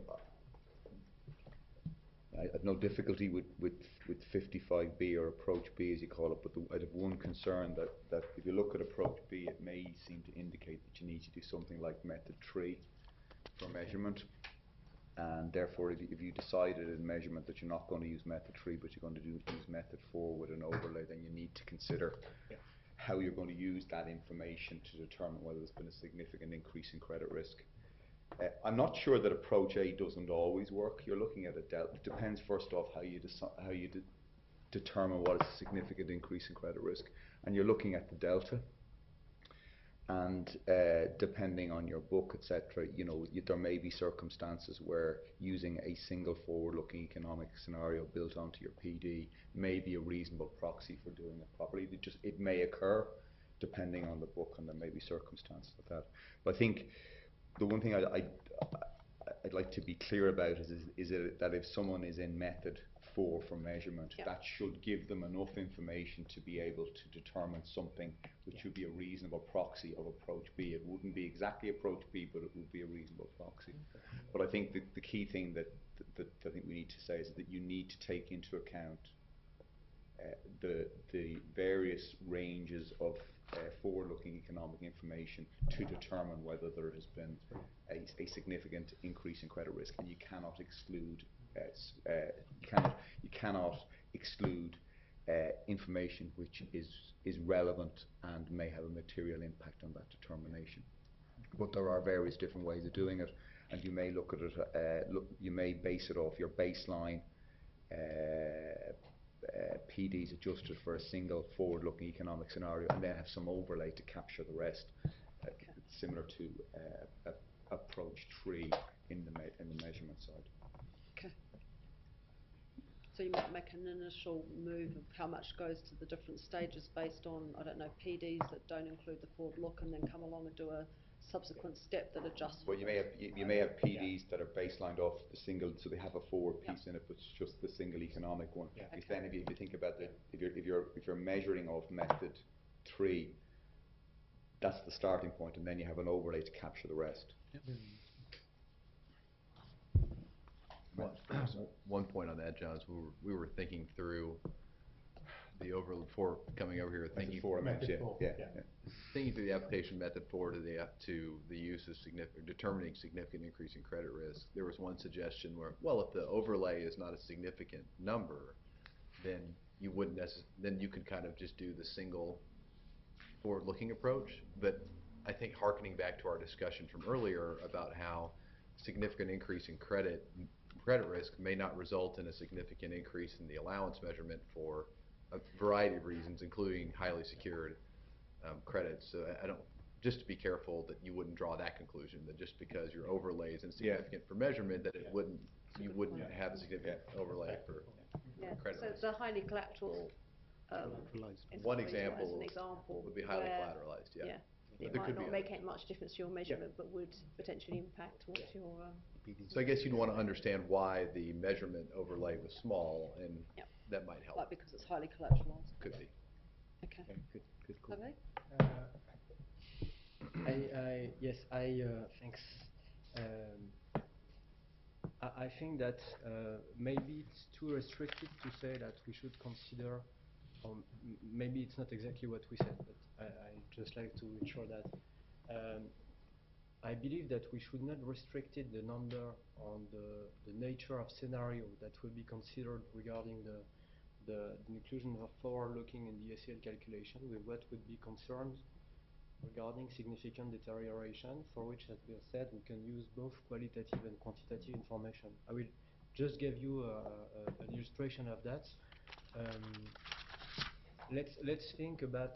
I have no difficulty with 55B or approach B, as you call it, but I'd have one concern that if you look at approach B, it may seem to indicate that you need to do something like method 3 for measurement, and therefore if you decided in measurement that you're not going to use method 3 but you're going to use method 4 with an overlay, then you need to consider how you're going to use that information to determine whether there's been a significant increase in credit risk. I'm not sure that approach A doesn't always work. You're looking at a delta. It depends first off how you determine what is a significant increase in credit risk, and you're looking at the delta. And depending on your book, etc., there may be circumstances where using a single forward-looking economic scenario built onto your PD may be a reasonable proxy for doing it properly. It may occur depending on the book, and there may be circumstances like that. But I think the one thing I'd like to be clear about is that if someone is in method 4 for measurement, that should give them enough information to be able to determine something which would be a reasonable proxy of approach B. It wouldn't be exactly approach B, but it would be a reasonable proxy. But I think the key thing that I think we need to say is that you need to take into account the various ranges of forward-looking economic information to determine whether there has been a significant increase in credit risk, and you cannot exclude information which is relevant and may have a material impact on that determination. But there are various different ways of doing it, and you may look at it. You may base it off your baseline PDs adjusted for a single forward-looking economic scenario, and then have some overlay to capture the rest, similar to approach 3 in the measurement side. Okay. So you might make an initial move of how much goes to the different stages based on, I don't know, PDs that don't include the forward look, and then come along and do a subsequent step that adjusts. Well, you may have PDs that are baselined off the single, so they have a forward piece in it, but it's just the single economic one. Because then, if you think about if you're measuring off method 3, that's the starting point, and then you have an overlay to capture the rest. One point on that, John, is we were thinking through the overlay before coming over here, thinking through the application method 4 to the use of determining significant increase in credit risk. There was one suggestion where, well, if the overlay is not a significant number, then you wouldn't then you could kind of just do the single forward-looking approach. But I think harkening back to our discussion from earlier about how significant increase in credit credit risk may not result in a significant increase in the allowance measurement for a variety of reasons, including highly secured credits. So I don't, just to be careful that you wouldn't draw that conclusion, that just because your overlay is insignificant for measurement, that it wouldn't, you wouldn't have a significant overlay for credit So risk. the highly collateral, is One what we use example as an example would be highly where, collateralized, yeah. It There might could be not others. make much difference to your measurement, but would potentially impact what your, So I guess you'd want to understand why the measurement overlay was small, and Yep. that might help. Like because it's highly collateralized. Could be. Okay. Good call. Have they? Yes, thanks. I think that maybe it's too restricted to say that we should consider, or maybe it's not exactly what we said, but I just like to ensure that I believe that we should not restrict it, the number on the nature of scenario that will be considered regarding the inclusion of forward-looking in the ACL calculation with what would be concerned regarding significant deterioration, for which, as Bill said, we can use both qualitative and quantitative information. I will just give you an illustration of that. Let's think about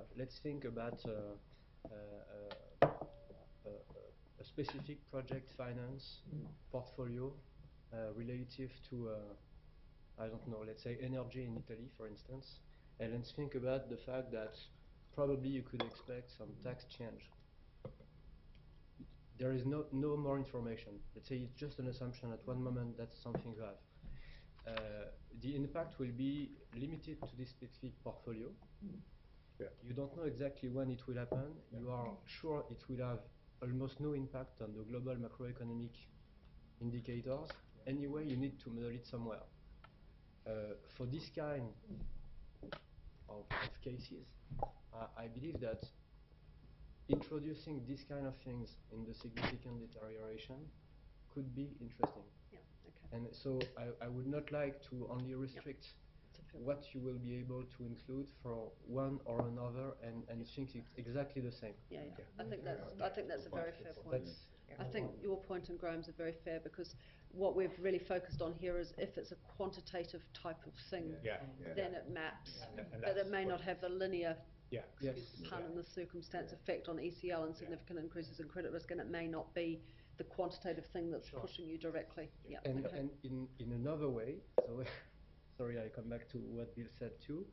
a specific project finance portfolio relative to I don't know, let's say energy in Italy, for instance, and let's think about the fact that probably you could expect some tax change. There is no more information. Let's say it's just an assumption at one moment that's something you have. The impact will be limited to this specific portfolio. Yeah. You don't know exactly when it will happen. You are sure it will have almost no impact on the global macroeconomic indicators. Anyway, you need to model it somewhere. For this kind of cases, I believe that introducing these kind of things in the significant deterioration could be interesting. Yeah, okay. And so I would not like to only restrict what you will be able to include for one or another and think it's exactly the same. Yeah. I think that's a very fair point. I think your point and Graham's are very fair, because what we've really focused on here is if it's a quantitative type of thing, then it maps, but it may not have the linear excuse the pun and the circumstance effect on ECL and significant increases in credit risk, and it may not be the quantitative thing that's pushing you directly. Yeah. And, okay. and in another way, so sorry, I come back to what Bill said too.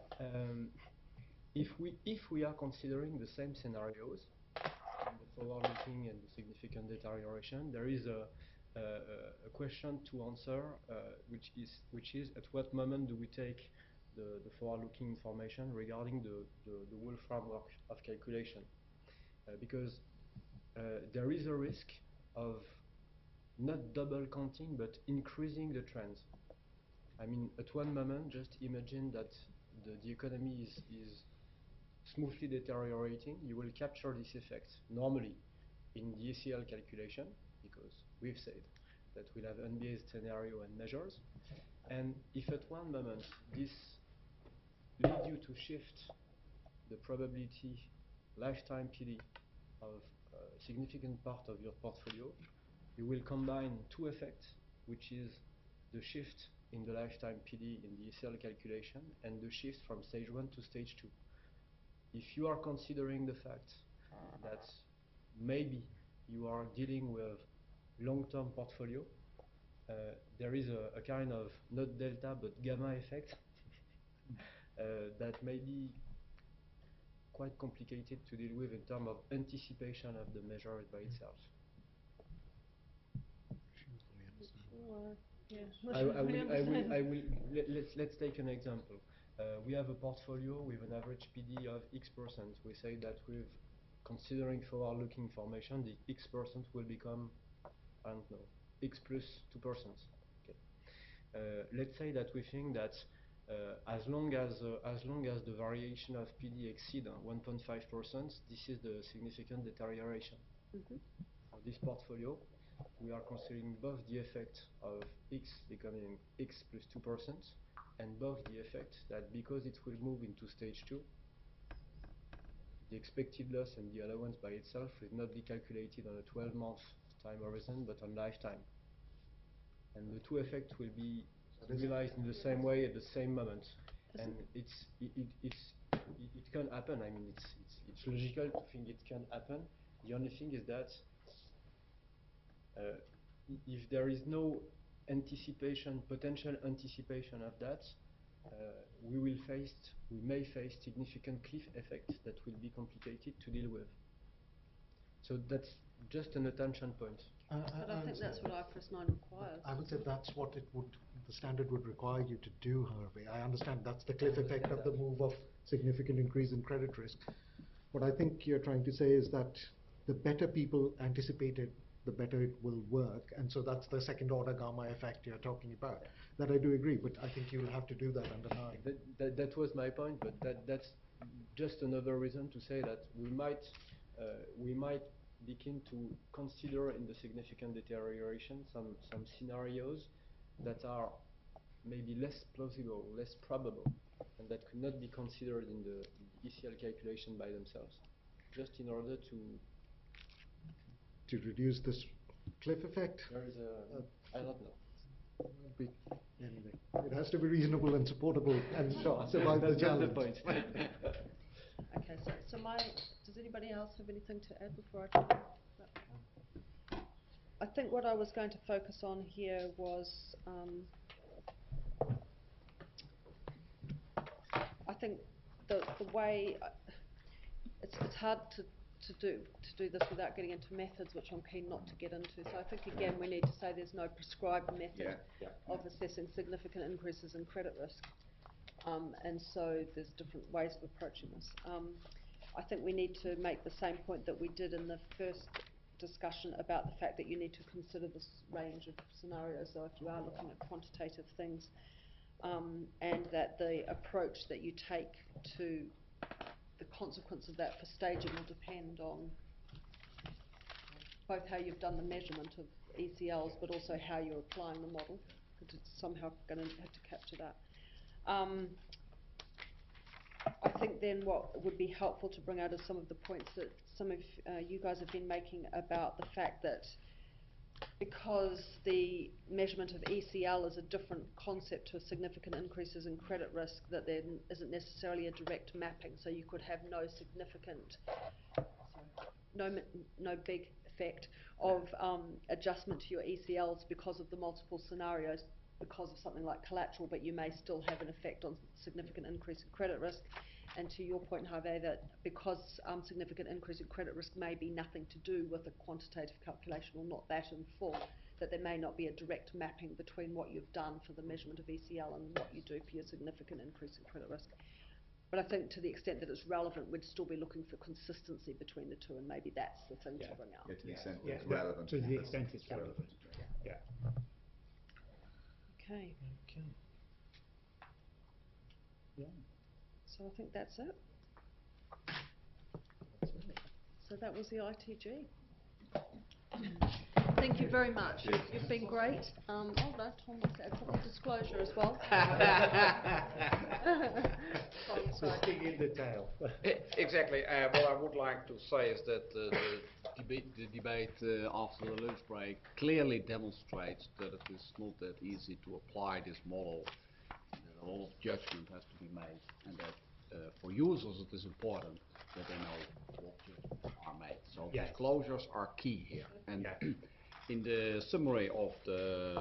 If we are considering the same scenarios, the forward-looking and the significant deterioration, there is a question to answer, which is at what moment do we take the forward-looking information regarding the whole framework of calculation, because there is a risk of not double counting but increasing the trends. I mean, at one moment, just imagine that the economy is smoothly deteriorating. You will capture this effect normally in the ACL calculation, because we've said that we'll have unbiased scenario and measures. And if at one moment this leads you to shift the probability lifetime PD of a significant part of your portfolio, you will combine two effects, which is the shift in the lifetime PD in the ACL calculation and the shift from stage 1 to stage 2. If you are considering the fact that maybe you are dealing with long-term portfolio, there is a kind of not delta but gamma effect that may be quite complicated to deal with in terms of anticipation of the measure by itself. Let's take an example. We have a portfolio with an average PD of X%. We say that with considering forward-looking information, the X% will become, I don't know, X plus 2%. Okay. Let's say that we think that as long as the variation of PD exceed 1.5%, this is the significant deterioration. For this portfolio, we are considering both the effect of X becoming X plus 2% and both the effect that because it will move into stage 2, the expected loss and the allowance by itself will not be calculated on a 12-month time horizon but on lifetime. and the two effects will be realized in the same way at the same moment. And it can happen. I mean, it's logical to think it can happen. The only thing is that if there is no anticipation, potential anticipation of that, we may face significant cliff effects that will be complicated to deal with. So that's just an attention point. But I think that's what IFRS 9 requires. I would say that's what the standard would require you to do, Harvey. I understand that's the cliff effect of the move of significant increase in credit risk. What I think you're trying to say is that the better people anticipated, the better it will work, and so that's the second order gamma effect you're talking about. That I do agree, but I think you will have to do that under 9. That was my point, but that's just another reason to say that we might begin to consider in the significant deterioration some scenarios that are maybe less plausible, less probable, and that could not be considered in the ECL calculation by themselves, just in order to reduce this cliff effect. There is I don't know. Anyway, it has to be reasonable and supportable and survive the challenge. Okay, so does anybody else have anything to add before I talk? I think what I was going to focus on here was I think the way it's hard to do this without getting into methods, which I'm keen not to get into. So I think again we need to say there's no prescribed method of assessing significant increases in credit risk, and so there's different ways of approaching this. I think we need to make the same point that we did in the first discussion about the fact that you need to consider this range of scenarios. So if you are looking at quantitative things, and that the approach that you take to the consequence of that for staging will depend on both how you've done the measurement of ECLs, but also how you're applying the model, because it's somehow going to have to capture that. I think then what would be helpful to bring out is some of the points that some of you guys have been making about the fact that because the measurement of ECL is a different concept to significant increases in credit risk, that there isn't necessarily a direct mapping. So you could have no significant, no big effect of adjustment to your ECLs because of the multiple scenarios, because of something like collateral, but you may still have an effect on significant increase in credit risk. And to your point, Harvey, that because significant increase in credit risk may be nothing to do with a quantitative calculation or not that in full, that there may not be a direct mapping between what you've done for the measurement of ECL and what you do for your significant increase in credit risk. But I think to the extent that it's relevant, we'd still be looking for consistency between the two, and maybe that's the thing to bring out. To the extent it's relevant. To the extent it's relevant. Yeah. Okay. Yeah. So I think that's it. So that was the ITG. Thank you very much. You've been great. Oh no, Tom wants to add something. Disclosure as well. Sticking in the tail. Exactly. What I would like to say is that the debate after the lunch break clearly demonstrates that it is not that easy to apply this model. A lot of judgment has to be made, and that for users it is important that they know what judgments are made. So disclosures are key here. And in the summary of the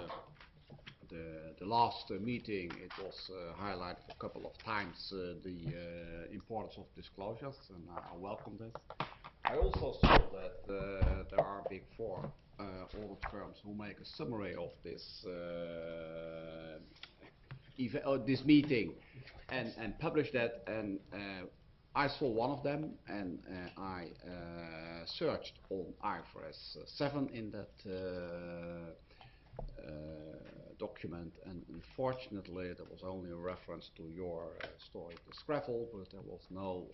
last meeting, it was highlighted a couple of times the importance of disclosures, and I welcome this. I also saw that there are Big Four audit firms who make a summary of this this meeting and publish that, and I saw one of them, and I searched on IFRS 7 in that document, and unfortunately there was only a reference to your story, the Scrabble, but there was no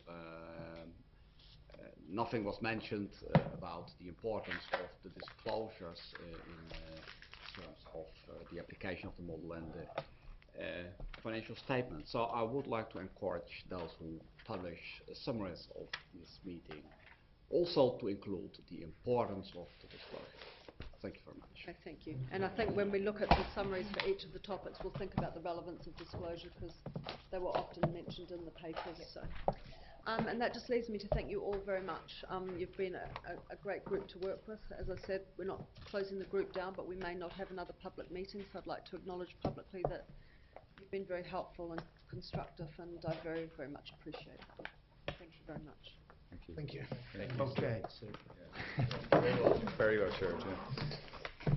nothing was mentioned about the importance of the disclosures in terms of the application of the model and the financial statements. So I would like to encourage those who publish summaries of this meeting also to include the importance of the disclosure. Thank you very much. Okay, thank you. And I think when we look at the summaries for each of the topics, we'll think about the relevance of disclosure because they were often mentioned in the papers. So, and that just leaves me to thank you all very much. You've been a great group to work with. As I said, we're not closing the group down, but we may not have another public meeting, so I'd like to acknowledge publicly that you've been very helpful and constructive, and I very, very much appreciate that. Thank you very much. Thank you. Thank you. Thank you. Okay. Very well served, yeah.